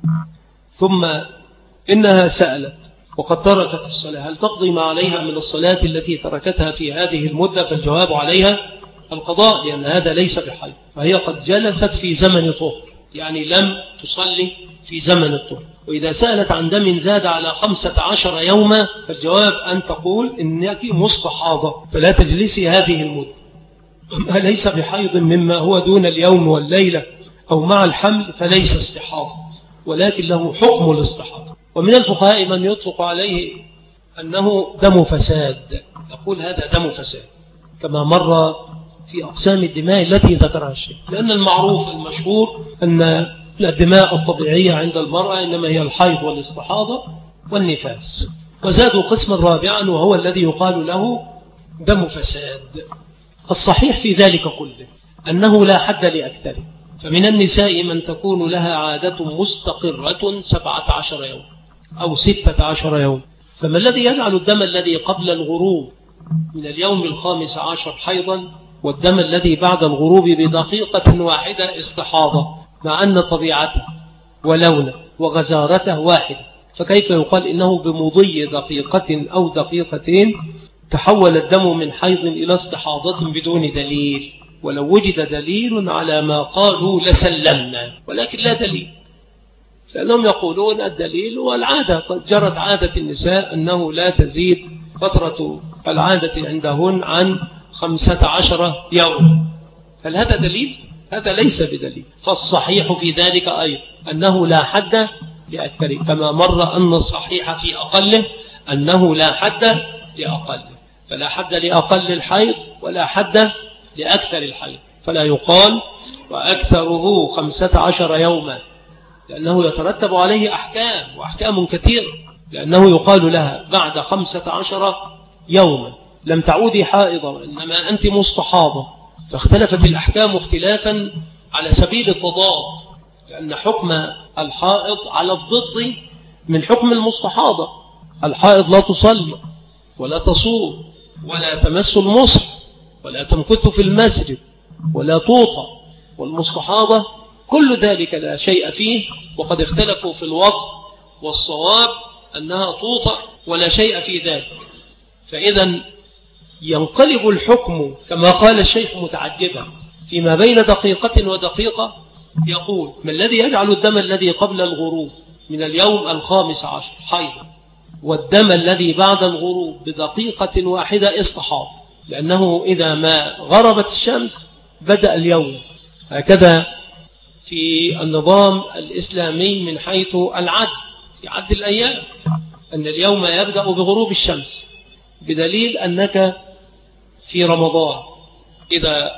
ثم إنها سألت وقد تركت الصلاة هل تقضي ما عليها من الصلاة التي تركتها في هذه المدة؟ فالجواب عليها القضاء، لأن هذا ليس بحيض، فهي قد جلست في زمن طهر، يعني لم تصلي في زمن الطهر. وإذا سألت عن دم زاد على خمسة عشر يوما فالجواب أن تقول إنك مستحاضة فلا تجلسي هذه المدة. ما ليس بحيض مما هو دون اليوم والليلة أو مع الحمل فليس استحاضة، ولكن له حكم الاستحاضة. ومن الفقهاء من يطلق عليه أنه دم فساد، يقول هذا دم فساد، كما مر في أقسام الدماء التي ذكرها الشيخ، لأن المعروف المشهور أن الدماء الطبيعية عند المرأة إنما هي الحيض والاستحاضة والنفاس، وزادوا قسما رابعا وهو الذي يقال له دم فساد. الصحيح في ذلك كله أنه لا حد لأكثره، فمن النساء من تكون لها عادة مستقرة سبعة عشر يوم أو ستة عشر يوم، فما الذي يجعل الدم الذي قبل الغروب من اليوم الخامس عشر حيضا والدم الذي بعد الغروب بدقيقة واحدة استحاضة، مع أن طبيعته ولونه وغزارته واحدة؟ فكيف يقال إنه بمضي دقيقة أو دقيقتين تحول الدم من حيض إلى استحاضة بدون دليل؟ ولو وجد دليل على ما قالوا لسلمنا، ولكن لا دليل، لأنهم يقولون الدليل والعادة. قد جرت عادة النساء أنه لا تزيد فترة العادة عندهن عن خمسة عشر يوم، هل هذا دليل؟ هذا ليس بدليل. فالصحيح في ذلك أيضا أنه لا حد لأكثره، كما مر أن الصحيح في أقله أنه لا حد لأقله، فلا حد لأقل الحيض ولا حد لأكثر الحيض. فلا يقال وأكثره خمسة عشر يوما، لأنه يترتب عليه أحكام وأحكام كثيرة، لأنه يقال لها بعد خمسة عشر يوما لم تعودي حائضة إنما أنت مستحاضة، فاختلفت الأحكام اختلافا على سبيل التضاد، لأن حكم الحائض على الضد من حكم المستحاضة. الحائض لا تصلي ولا تصوم ولا تمس المصحف ولا تمكث في المسجد ولا توطى، والمستحاضة كل ذلك لا شيء فيه، وقد اختلفوا في الوقت، والصواب أنها توطى ولا شيء في ذلك. فإذا ينقلب الحكم كما قال الشيخ متعجبا فيما بين دقيقة ودقيقة، يقول: ما الذي يجعل الدم الذي قبل الغروب من اليوم الخامس عشر حيض، والدم الذي بعد الغروب بدقيقة واحدة استحاضة؟ لأنه إذا ما غربت الشمس بدأ اليوم. هكذا في النظام الإسلامي من حيث العد، في عد الأيام، أن اليوم يبدأ بغروب الشمس، بدليل أنك في رمضان إذا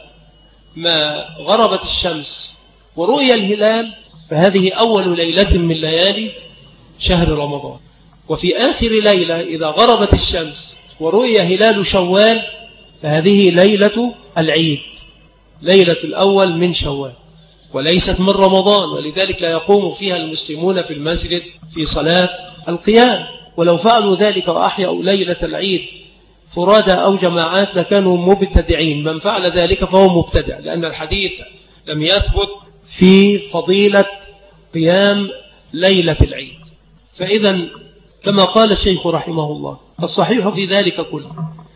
ما غربت الشمس ورؤي الهلال فهذه أول ليلة من ليالي شهر رمضان، وفي آخر ليلة إذا غربت الشمس ورؤي هلال شوال فهذه ليلة العيد، ليلة الأول من شوال، وليست من رمضان، ولذلك لا يقوم فيها المسلمون في المسجد في صلاة القيام. ولو فعلوا ذلك وأحيوا ليلة العيد فرادى أو جماعات لكانوا مبتدعين، من فعل ذلك فهو مبتدع، لأن الحديث لم يثبت في فضيلة قيام ليلة العيد. فإذا كما قال الشيخ رحمه الله، الصحيح في ذلك كله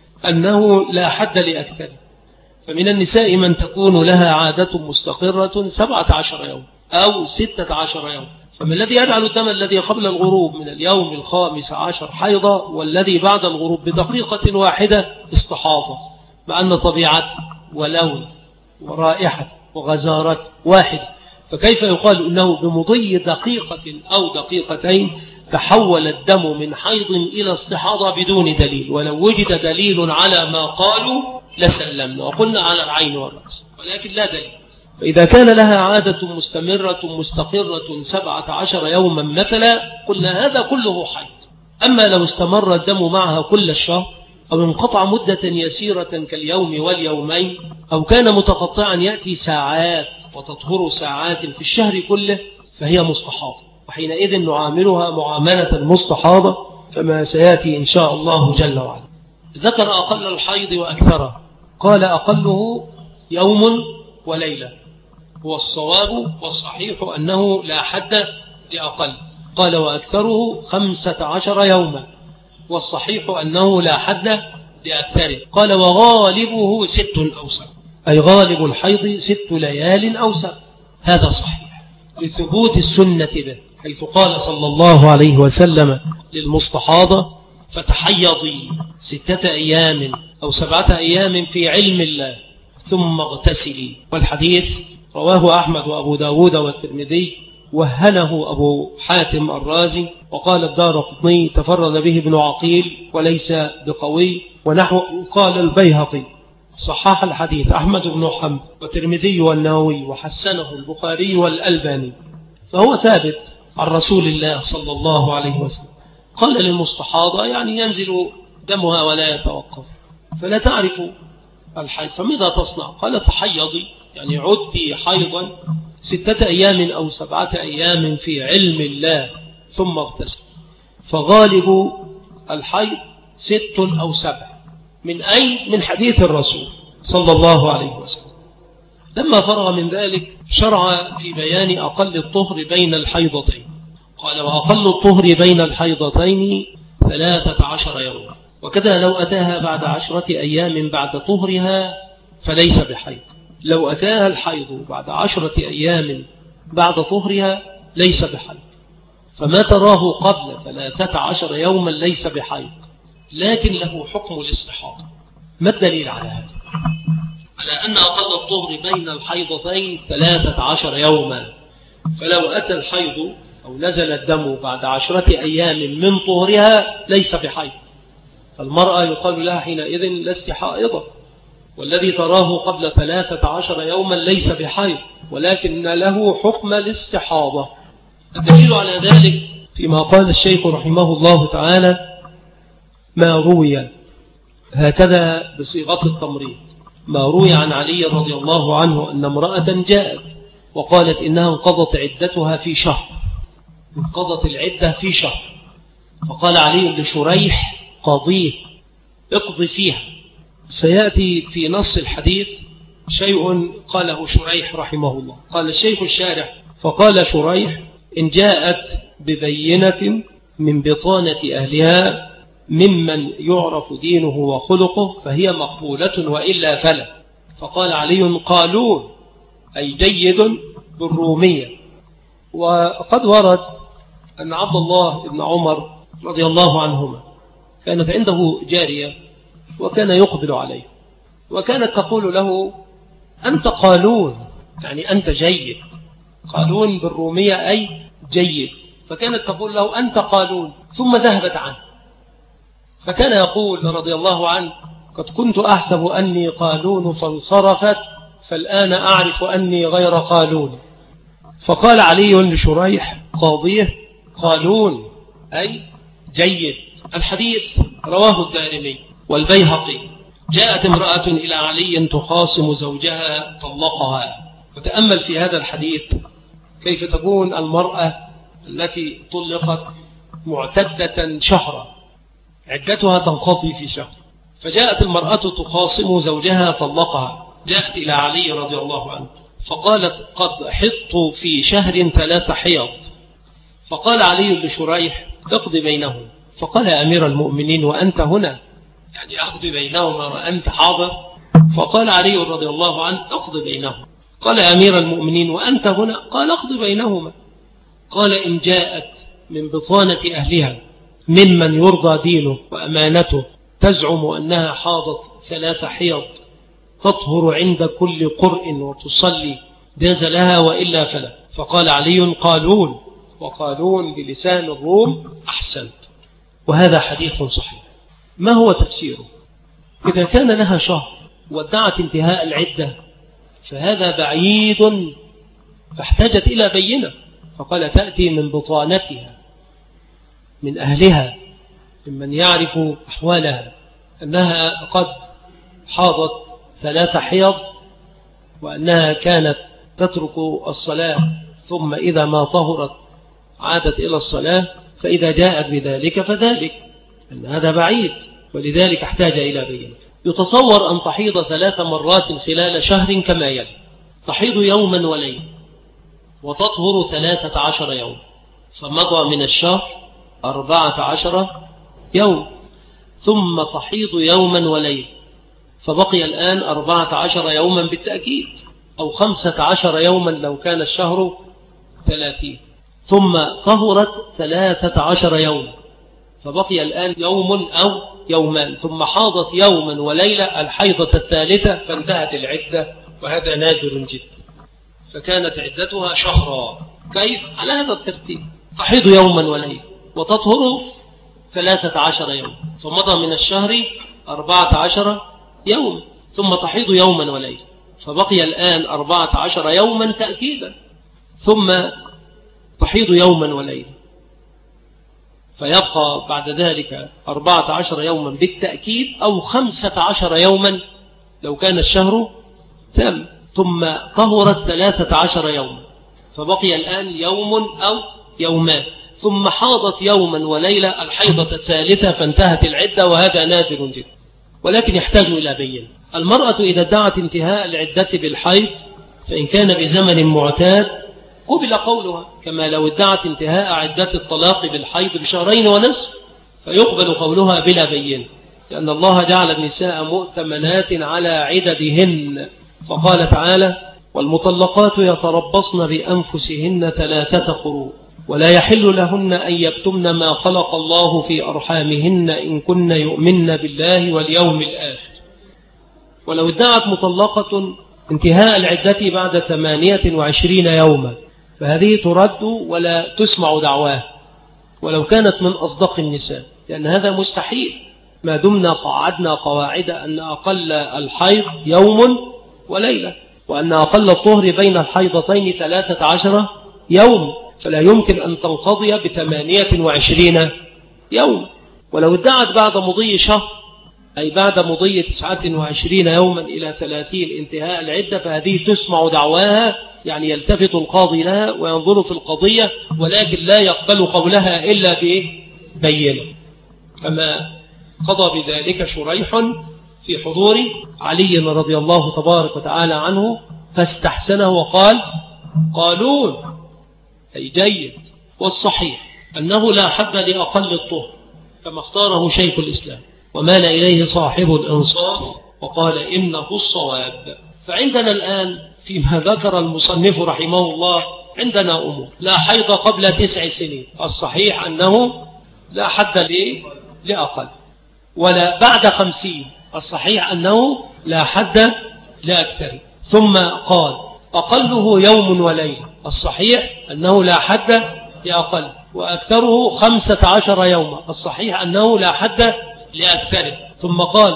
أنه لا حد لأكثر، فمن النساء من تكون لها عادة مستقرة سبعة عشر يوم أو ستة عشر يوم، فما الذي يجعل الدم الذي قبل الغروب من اليوم الخامس عشر حيضة والذي بعد الغروب بدقيقة واحدة استحاضة، مع أن طبيعته ولون ورائحة وغزارة واحد، فكيف يقال إنه بمضي دقيقة أو دقيقتين تحول الدم من حيض إلى استحاضة بدون دليل؟ ولو وجد دليل على ما قالوا لسلمنا وقلنا على العين والرأس، ولكن لا دليل. فإذا كان لها عادة مستمرة مستقرة سبعة عشر يوما مثلا قلنا هذا كله حيض. أما لو استمر الدم معها كل الشهر أو انقطع مدة يسيرة كاليوم واليومين أو كان متقطعا يأتي ساعات وتطهر ساعات في الشهر كله فهي مستحاضة، وحينئذ نعاملها معاملة مستحاضة كما سيأتي إن شاء الله جل وعلا. ذكر أقل الحيض وأكثره، قال أقله يوم وليلة، والصواب والصحيح أنه لا حد لأقل. قال وأكثره خمسة عشر يوما، والصحيح أنه لا حد لأكثره. قال وغالبه ست أو سبع، أي غالب الحيض ست ليال أو سبع، هذا صحيح لثبوت السنة به، حيث قال صلى الله عليه وسلم للمستحاضة فتحيضي ستة أيام أو سبعة أيام في علم الله ثم اغتسلي. والحديث رواه أحمد وأبو داود والترمذي، وهنه أبو حاتم الرازي، وقال الدارقطني تفرد به ابن عقيل وليس بقوي، ونحو قال البيهقي صحح الحديث أحمد بن حنبل والترمذي والنووي وحسنه البخاري والألباني، فهو ثابت عن رسول الله صلى الله عليه وسلم. قال للمستحاضة يعني ينزل دمها ولا يتوقف فلا تعرف الحيض، فماذا تصنع؟ قال تحيضي، يعني عدي حيضا ستة أيام أو سبعة أيام في علم الله ثم اغتسل. فغالب الحيض ست أو سبع، من أي؟ من حديث الرسول صلى الله عليه وسلم. لما فرغ من ذلك شرع في بيان أقل الطهر بين الحيضتين، قال وأقل الطهر بين الحيضتين ثلاثة عشر يوما، وكذا لو أتاها بعد عشرة أيام بعد طهرها فليس بحيض، لو أتاها الحيض بعد عشرة أيام بعد طهرها ليس بحيض، فما تراه قبل ثلاثة عشر يوما ليس بحيض، لكن له حكم الاستحاضة. ما الدليل على هذا؟ على أن أقل الطهر بين الحيضتين ثلاثة عشر يوما، فلو أتى الحيض أو نزل الدم بعد عشرة أيام من طهرها ليس بحيض، فالمرأة يقال لها حينئذ لست حائضة، والذي تراه قبل ثلاثة عشر يوما ليس بحيض، ولكن له حكم الاستحاضة. الدليل على ذلك فيما قال الشيخ رحمه الله تعالى: ما روي، هكذا بصيغة التمريض، ما روي عن علي رضي الله عنه أن امرأة جاءت وقالت إنها انقضت عدتها في شهر، انقضت العدة في شهر، فقال علي لشريح: قضيه، اقضي فيها. سيأتي في نص الحديث شيء قاله شريح رحمه الله. قال الشيخ الشارح: فقال شريح: إن جاءت ببينة من بطانة أهلها ممن يعرف دينه وخلقه فهي مقبولة، وإلا فلا. فقال علي: قالون، أي جيد بالرومية. وقد ورد أن عبد الله بن عمر رضي الله عنهما كانت عنده جارية وكان يقبل عليه، وكانت تقول له: أنت قالون، يعني أنت جيد. قالون بالرومية أي جيد. فكانت تقول له: أنت قالون، ثم ذهبت عنه. فكان يقول رضي الله عنه: قد كنت أحسب أني قالون فانصرفت، فالآن أعرف أني غير قالون. فقال علي لشريح: قاضيه، قالون، أي جيد. الحديث رواه الدارمي والبيهقي. جاءت امرأة إلى علي تخاصم زوجها طلقها. وتأمل في هذا الحديث كيف تكون المرأة التي طلقت معتدة شهرا، عدتها تنقضي في شهر، فجاءت المرأة تخاصم زوجها طلقها، جاءت إلى علي رضي الله عنه فقالت: قد حطت في شهر ثلاث حيض. فقال علي لشريح: اقضي بينهم. فقال: يا أمير المؤمنين وأنت هنا، يعني أقضي بينهما وأنت حاضر؟ فقال علي رضي الله عنه: اقضي بينهم. قال: يا أمير المؤمنين وأنت هنا؟ قال: اقضي بينهما. قال: إن جاءت من بطانة أهلها ممن يرضى دينه وأمانته تزعم أنها حاضت ثلاث حيض تطهر عند كل قرء وتصلي، جاز لها، وإلا فلا. فقال علي: قالون، وقالون بلسان الروم أحسن. وهذا حديث صحيح. ما هو تفسيره؟ إذا كان لها شهر وادعت انتهاء العدة فهذا بعيد، فاحتاجت إلى بينة. فقال: تأتي من بطانتها، من أهلها، ممن يعرف أحوالها، أنها قد حاضت ثلاث حيض، وأنها كانت تترك الصلاة ثم إذا ما طهرت عادت إلى الصلاة. فإذا جاءت بذلك فذلك، أن هذا بعيد، ولذلك احتاج إلى بينة. يتصور أن تحيض ثلاث مرات خلال شهر كما يلي: تحيض يوما وليلة وتطهر ثلاثة عشر يوم، فمضى من الشهر أربعة عشر يوم، ثم تحيض يوما وليلة، فبقي الآن أربعة عشر يوما بالتأكيد، أو خمسة عشر يوما لو كان الشهر ثلاثين، ثم طهرت ثلاثة عشر يوما، فبقي الآن يوم أو يومان، ثم حاضت يوما وليلة الحيضة الثالثة فانتهت العدة، وهذا نادر جدا. فكانت عدتها شهرا. كيف؟ على هذا الترتيب: تحيض يوما وليلة وتطهر ثلاثة عشر يوم، فمضى من الشهر أربعة عشر يوم، ثم تحيض يوما وليلة، فبقي الآن أربعة عشر يوما تأكيدا، ثم تحيض يوما وليلة، فيبقى بعد ذلك أربعة عشر يوما بالتأكيد، أو خمسة عشر يوما لو كان الشهر تام، ثم طهرت ثلاثة عشر يوما، فبقي الآن يوم أو يومان، ثم حاضت يوما وليلة الحيضة الثالثة فانتهت العدة، وهذا نادر جدا. ولكن يحتاج إلى بينة. المرأة إذا ادعت انتهاء العدة بالحيض فإن كان بزمن معتاد قبل قولها، كما لو ادعت انتهاء عدة الطلاق بالحيض بشهرين ونصف فيقبل قولها بلا بينة، لأن الله جعل النساء مؤتمنات على عددهن، فقال تعالى: والمطلقات يتربصن بأنفسهن ثلاثة قروء ولا يحل لهن أن يكتمن ما خلق الله في أرحامهن إن كن يؤمن بالله واليوم الآخر. ولو ادعت مطلقة انتهاء العدة بعد ثمانية وعشرين يوما فهذه ترد ولا تسمع دعواه ولو كانت من أصدق النساء، لأن هذا مستحيل ما دمنا قعدنا قواعد أن أقل الحيض يوم وليلة. وأن أقل الطهر بين الحيضتين ثلاثة عشر يوم، فلا يمكن أن تنقضي بثمانية وعشرين يوم. ولو ادعت بعد مضي شهر، أي بعد مضي تسعة وعشرين يوما إلى ثلاثين انتهاء العدة، فهذه تسمع دعواها، يعني يلتفت القاضي لها وينظر في القضية، ولكن لا يقبل قولها إلا ببينة، كما قضى بذلك شريح في حضور علي رضي الله تبارك وتعالى عنه، فاستحسنه وقال: قالون، أي جيد. والصحيح أنه لا حد لأقل الطهر كما اختاره شيخ الإسلام، ومال إليه صاحب الإنصاف وقال إنه الصواب. فعندنا الآن فيما ذكر المصنف رحمه الله عندنا أمور: لا حيض قبل تسع سنين، الصحيح أنه لا حد لأقل، ولا بعد خمسين، الصحيح أنه لا حد لأكثر. ثم قال: أقله يوم وليلة، الصحيح أنه لا حد لأقل، وأكثره خمسة عشر يوما، الصحيح أنه لا حد لأكثره. ثم قال: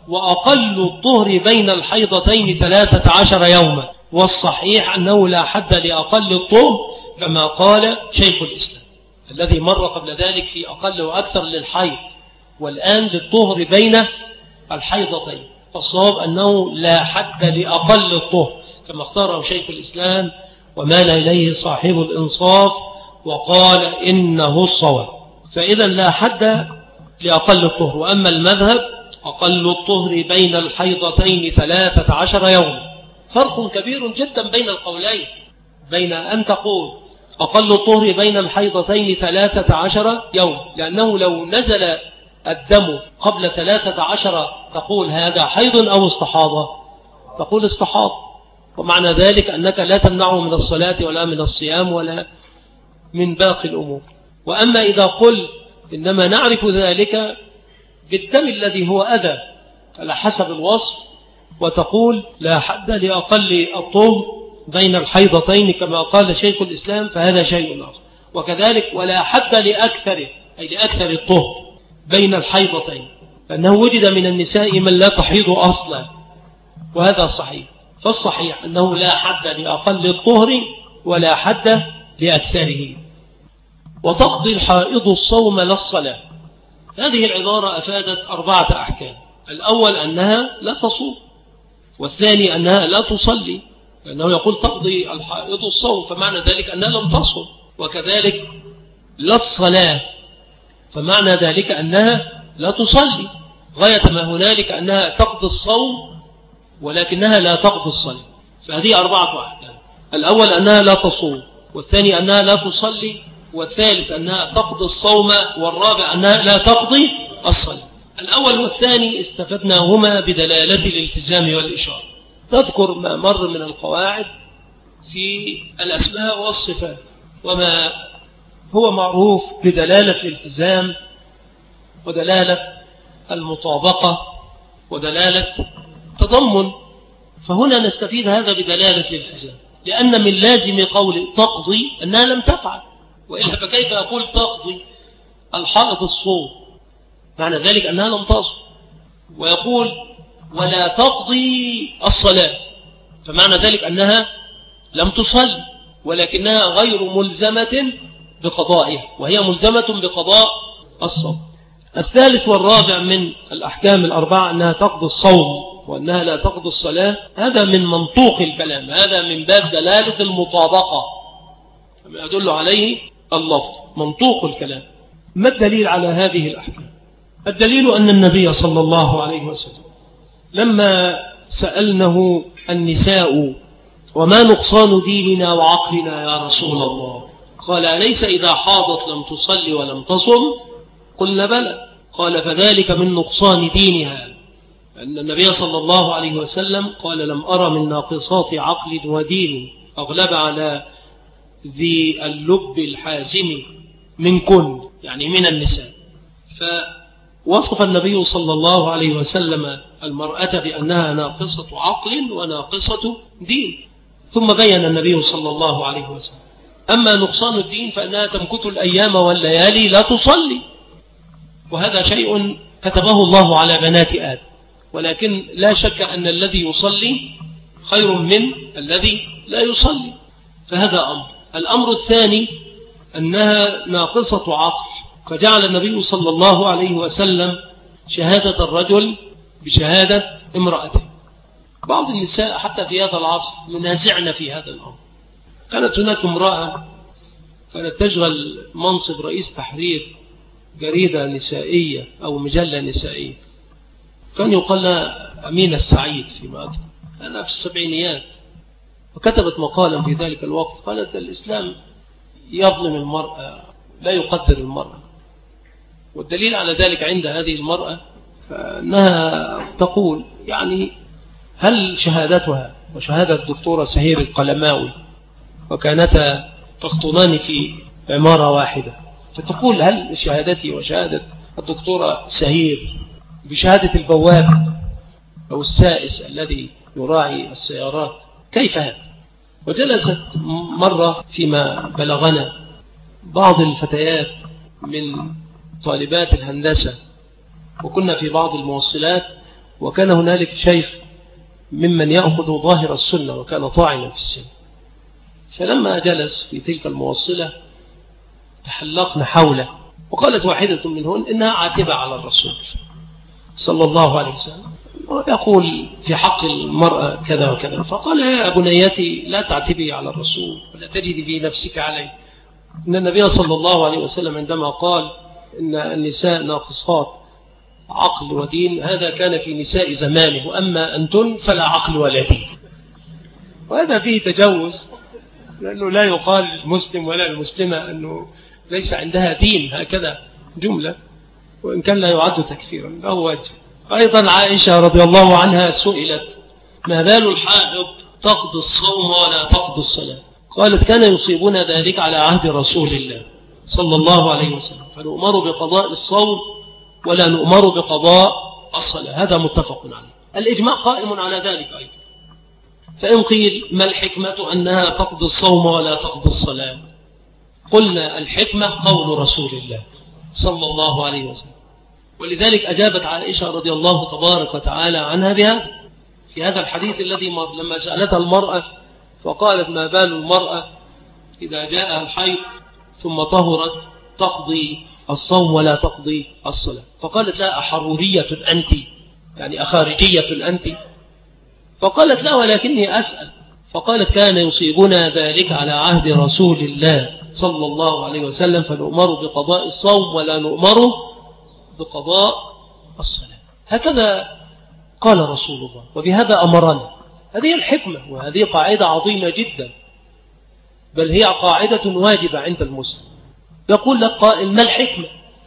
وأقل الطهر بين الحيضتين ثلاثة عشر يوما، والصحيح أنه لا حد لأقل الطهر كما قال شيخ الإسلام، الذي مر قبل ذلك في أقل وأكثر للحيض، والآن للطهر بين الحيضتين. فالصواب أنه لا حد لأقل الطهر كما اختاره شيخ الإسلام، ومال إليه صاحب الإنصاف وقال إنه الصواب. فإذا لا حد لأقل الطهر. وأما المذهب: أقل الطهر بين الحيضتين ثلاثة عشر يوم. فرق كبير جدا بين القولين، بين أن تقول أقل الطهر بين الحيضتين ثلاثة عشر يوم، لأنه لو نزل الدم قبل ثلاثة عشر تقول هذا حيض أو استحاضة، تقول استحاضة، ومعنى ذلك أنك لا تمنعه من الصلاة ولا من الصيام ولا من باقي الأمور. وأما إذا قل إنما نعرف ذلك بالدم الذي هو أذى على حسب الوصف، وتقول لا حد لأقل الطهر بين الحيضتين كما قال شيخ الإسلام، فهذا شيء آخر. وكذلك ولا حد لأكثر، أي لأكثر الطهر بين الحيضتين، فأنه وجد من النساء من لا تحيض أصلا، وهذا صحيح. فالصحيح أنه لا حد لأقل الطهر ولا حد لأكثره. وتقضي الحائض الصوم لا الصلاة. هذه العبارة أفادت أربعة أحكام: الأول أنها لا تصوم، والثاني أنها لا تصلي، لأنه يقول تقضي الحائض الصوم، فمعنى ذلك أنها لم تصوم. وكذلك لا الصلاة، فمعنى ذلك أنها لا تصلي، غاية ما هنالك أنها تقضي الصوم ولكنها لا تقضي الصلاة. فهذه أربعة أحكام: الأول أنها لا تصوم، والثاني أنها لا تصلي، والثالث أنها تقضي الصوم، والرابع أنها لا تقضي الصلاة. الأول والثاني استفدناهما بدلالة الالتزام والإشارة. تذكر ما مر من القواعد في الأسماء والصفات، وما هو معروف بدلالة الالتزام ودلالة المطابقة ودلالة تضمن. فهنا نستفيد هذا بدلالة الالتزام، لأن من لازم قول تقضي أنها لم تفعل، وإلا فكيف أقول تقضي الحائض الصوم؟ معنى ذلك أنها لم تصم. ويقول ولا تقضي الصلاة، فمعنى ذلك أنها لم تصلي، ولكنها غير ملزمة بقضائها، وهي ملزمة بقضاء الصوم. الثالث والرابع من الأحكام الأربعة أنها تقضي الصوم وأنها لا تقضي الصلاة. هذا من منطوق الكلام، هذا من باب دلالة المطابقة كما يدل عليه اللفظ، منطوق الكلام. ما الدليل على هذه الأحكام؟ الدليل أن النبي صلى الله عليه وسلم لما سألنه النساء وما نقصان ديننا وعقلنا يا رسول الله، قال أليس إذا حاضت لم تصلي ولم تصم؟ قلنا بلى. قال فذلك من نقصان دينها، أن النبي صلى الله عليه وسلم قال لم أرى من ناقصات عقل ودين أغلب على ذي اللب الحازم منكن، يعني من النساء. فوصف النبي صلى الله عليه وسلم المرأة بأنها ناقصة عقل وناقصة دين، ثم بين النبي صلى الله عليه وسلم أما نقصان الدين فأنها تمكث الأيام والليالي لا تصلي، وهذا شيء كتبه الله على بنات آدم. ولكن لا شك أن الذي يصلي خير من الذي لا يصلي. فهذا أمر. الأمر الثاني أنها ناقصة عقل، فجعل النبي صلى الله عليه وسلم شهادة الرجل بشهادة امرأته. بعض النساء حتى في هذا العصر ينازعن في هذا الأمر. كانت هناك امرأة كانت تشغل منصب رئيس تحرير جريدة نسائية أو مجلة نسائية، كان يقال لها أمينة السعيد فيما أذكر، أنا في السبعينيات، وكتبت مقالا في ذلك الوقت قالت الإسلام يظلم المرأة لا يقدر المرأة. والدليل على ذلك عند هذه المرأة فأنها تقول يعني هل شهادتها وشهادة الدكتورة سهير القلماوي وكانتا تخطنان في عمارة واحدة، فتقول هل شهادتي وشهادة الدكتورة سهير بشهادة البواب أو السائس الذي يراعي السيارات كيف هذا؟ وجلست مرة فيما بلغنا بعض الفتيات من طالبات الهندسة، وكنا في بعض الموصلات، وكان هنالك شيخ ممن يأخذ ظاهر السنة وكان طاعنا في السنة، فلما جلس في تلك الموصلة تحلقنا حوله، وقالت واحدة منهن إنها عاتبة على الرسول صلى الله عليه وسلم ويقول في حق المرأة كذا وكذا. فقال يا بنيتي لا تعتبي على الرسول ولا تجدي في نفسك عليه، إن النبي صلى الله عليه وسلم عندما قال إن النساء ناقصات عقل ودين هذا كان في نساء زمانه، وأما أنتن فلا عقل ولا دين. وهذا فيه تجوز، لأنه لا يقال المسلم ولا المسلمة أنه ليس عندها دين هكذا جملة، وإن كان لا يعد تكفيرا له وجه. أيضا عائشة رضي الله عنها سئلت ما بال الحائض تقضي الصوم ولا تقضي الصلاة؟ قالت كان يصيبنا ذلك على عهد رسول الله صلى الله عليه وسلم، فنؤمر بقضاء الصوم ولا نؤمر بقضاء الصلاة. هذا متفق عليه. الإجماع قائم على ذلك أيضا. فإن قيل ما الحكمة أنها تقضي الصوم ولا تقضي الصلاة؟ قلنا الحكمة قول رسول الله صلى الله عليه وسلم، ولذلك أجابت عائشة رضي الله تبارك وتعالى عنها بهذا في هذا الحديث الذي مر، لما سألتها المرأة فقالت ما بال المرأة إذا جاءها الحيض ثم طهرت تقضي الصوم ولا تقضي الصلاة؟ فقالت لا أحرورية أنت، يعني أخارجية أنت؟ فقالت لا ولكني أسأل. فقالت كان يصيبنا ذلك على عهد رسول الله صلى الله عليه وسلم، فنؤمر بقضاء الصوم ولا نؤمر بقضاء الصلاة. هكذا قال رسول الله وبهذا أمرنا. هذه الحكمة، وهذه قاعدة عظيمة جدا، بل هي قاعدة واجبة عند المسلم. يقول لك قائل ما الحكمة؟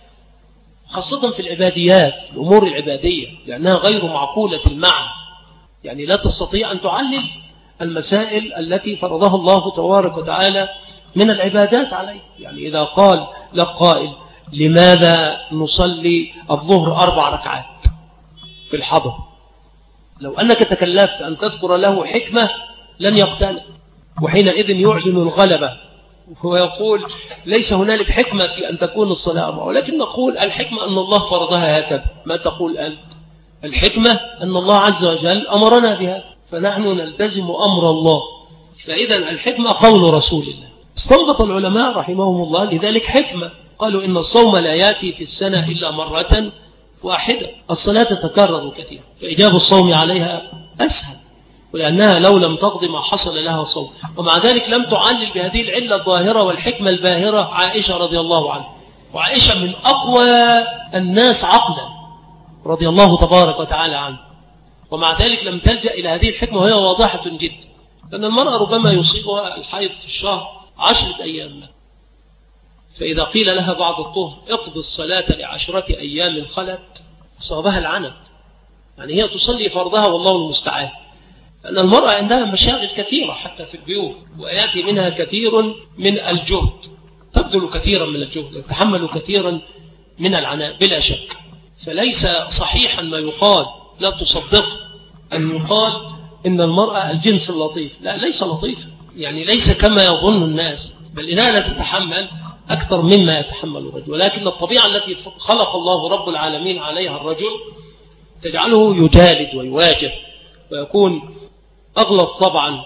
خاصة في العباديات، الأمور العبادية، لأنها غير معقولة المعنى، يعني لا تستطيع أن تعلل المسائل التي فرضها الله تبارك وتعالى من العبادات عليه. يعني إذا قال لك قائل لماذا نصلي الظهر أربع ركعات في الحضر، لو أنك تكلفت أن تذكر له حكمة لن يقتنع، وحينئذ يعلن الغلبة ويقول ليس هنالك حكمة في أن تكون الصلاة أربعة، ولكن نقول الحكمة أن الله فرضها هكذا. ما تقول أنت؟ الحكمة أن الله عز وجل أمرنا بها، فنحن نلتزم أمر الله. فإذا الحكمة قول رسول الله. استنبط العلماء رحمهم الله لذلك حكمة، قالوا إن الصوم لا يأتي في السنة إلا مرة واحدة، الصلاة تتكرر كثيرا، فإجاب الصوم عليها أسهل، ولأنها لو لم تقضي ما حصل لها صوم. ومع ذلك لم تعلل بهذه العلة الظاهرة والحكمة الباهرة عائشة رضي الله عنها، وعائشة من أقوى الناس عقلا رضي الله تبارك وتعالى عنه، ومع ذلك لم تلجأ إلى هذه الحكمة وهي واضحة جدا. لأن المرأة ربما يصيبها الحيض في الشهر عشرة أيام، فإذا قيل لها بعد الطهر اقضي الصلاة لعشرة أيام خلت أصابها العنت، يعني هي تصلي فرضها والله المستعان. لأن المرأة عندها مشاغل كثيرة حتى في البيوت، ويأتي منها كثير من الجهد، تبذل كثيرا من الجهد وتحمل كثيرا من العناء بلا شك. فليس صحيحا ما يقال، لا تصدق أن يقال إن المرأة الجنس اللطيف، لا ليس لطيف، يعني ليس كما يظن الناس، بل إنها لا تتحمل أكثر مما يتحمل الرجل، ولكن الطبيعة التي خلق الله رب العالمين عليها الرجل تجعله يجالد ويواجه ويكون أغلظ طبعا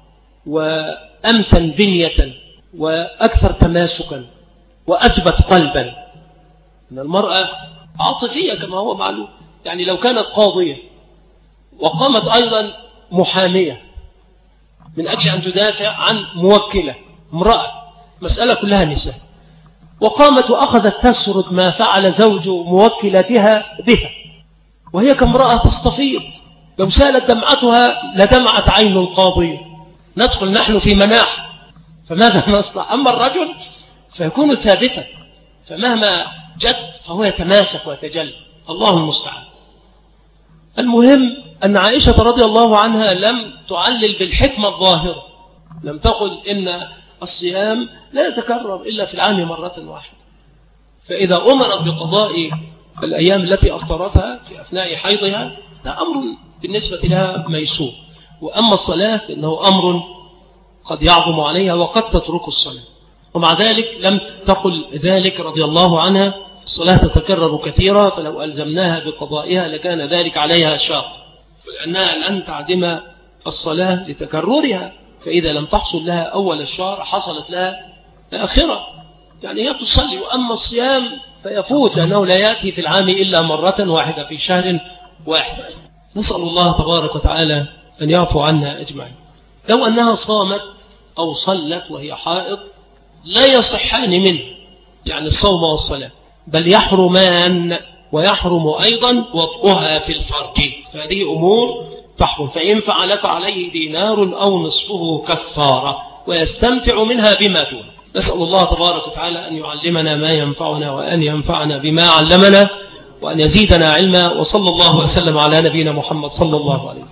وأمتن بنية وأكثر تماسكا وأثبت قلبا. أن المرأة عاطفية كما هو معلوم، يعني لو كانت قاضية وقامت أيضا محامية من أجل أن تدافع عن موكلة امرأة، مسألة كلها نساء، وقامت وأخذت تسرد ما فعل زوج موكلتها بها وهي كامرأة تستفيض، لو سالت دمعتها لدمعت عين القاضية، ندخل نحن في مناح، فماذا نصنع؟ أما الرجل فيكون ثابتا، فمهما جد فهو يتماسك ويتجلى، الله المستعان. المهم أن عائشة رضي الله عنها لم تعلل بالحكمة الظاهرة، لم تقل إن الصيام لا يتكرر إلا في العام مرة واحدة، فإذا أمرت بقضاء الأيام التي أفطرتها في أثناء حيضها ده أمر بالنسبة لها ميسور، وأما الصلاة فإنه أمر قد يعظم عليها وقد تترك الصلاة، ومع ذلك لم تقل ذلك رضي الله عنها الصلاة تتكرر كثيرا فلو ألزمناها بقضائها لكان ذلك عليها شاق، لأنها لن تعدم الصلاة لتكررها، فإذا لم تحصل لها أول الشهر حصلت لها آخرة، يعني هي تصلي. وأما الصيام فيفوت لأنه لا يأتي في العام إلا مرة واحدة في شهر واحد. نسأل الله تبارك وتعالى أن يعفو عنا أجمعين. لو أنها صامت أو صلت وهي حائض لا يصحان منه، يعني الصوم والصلاة، بل يحرمان، ويحرم أيضا وطئها في الفرج، فهذه أمور تحرم، فإن فعل فعليه دينار أو نصفه كفارة ويستمتع منها بما دون. نسأل الله تبارك وتعالى أن يعلمنا ما ينفعنا وأن ينفعنا بما علمنا وأن يزيدنا علما، وصلى الله وسلم على نبينا محمد صلى الله عليه وسلم.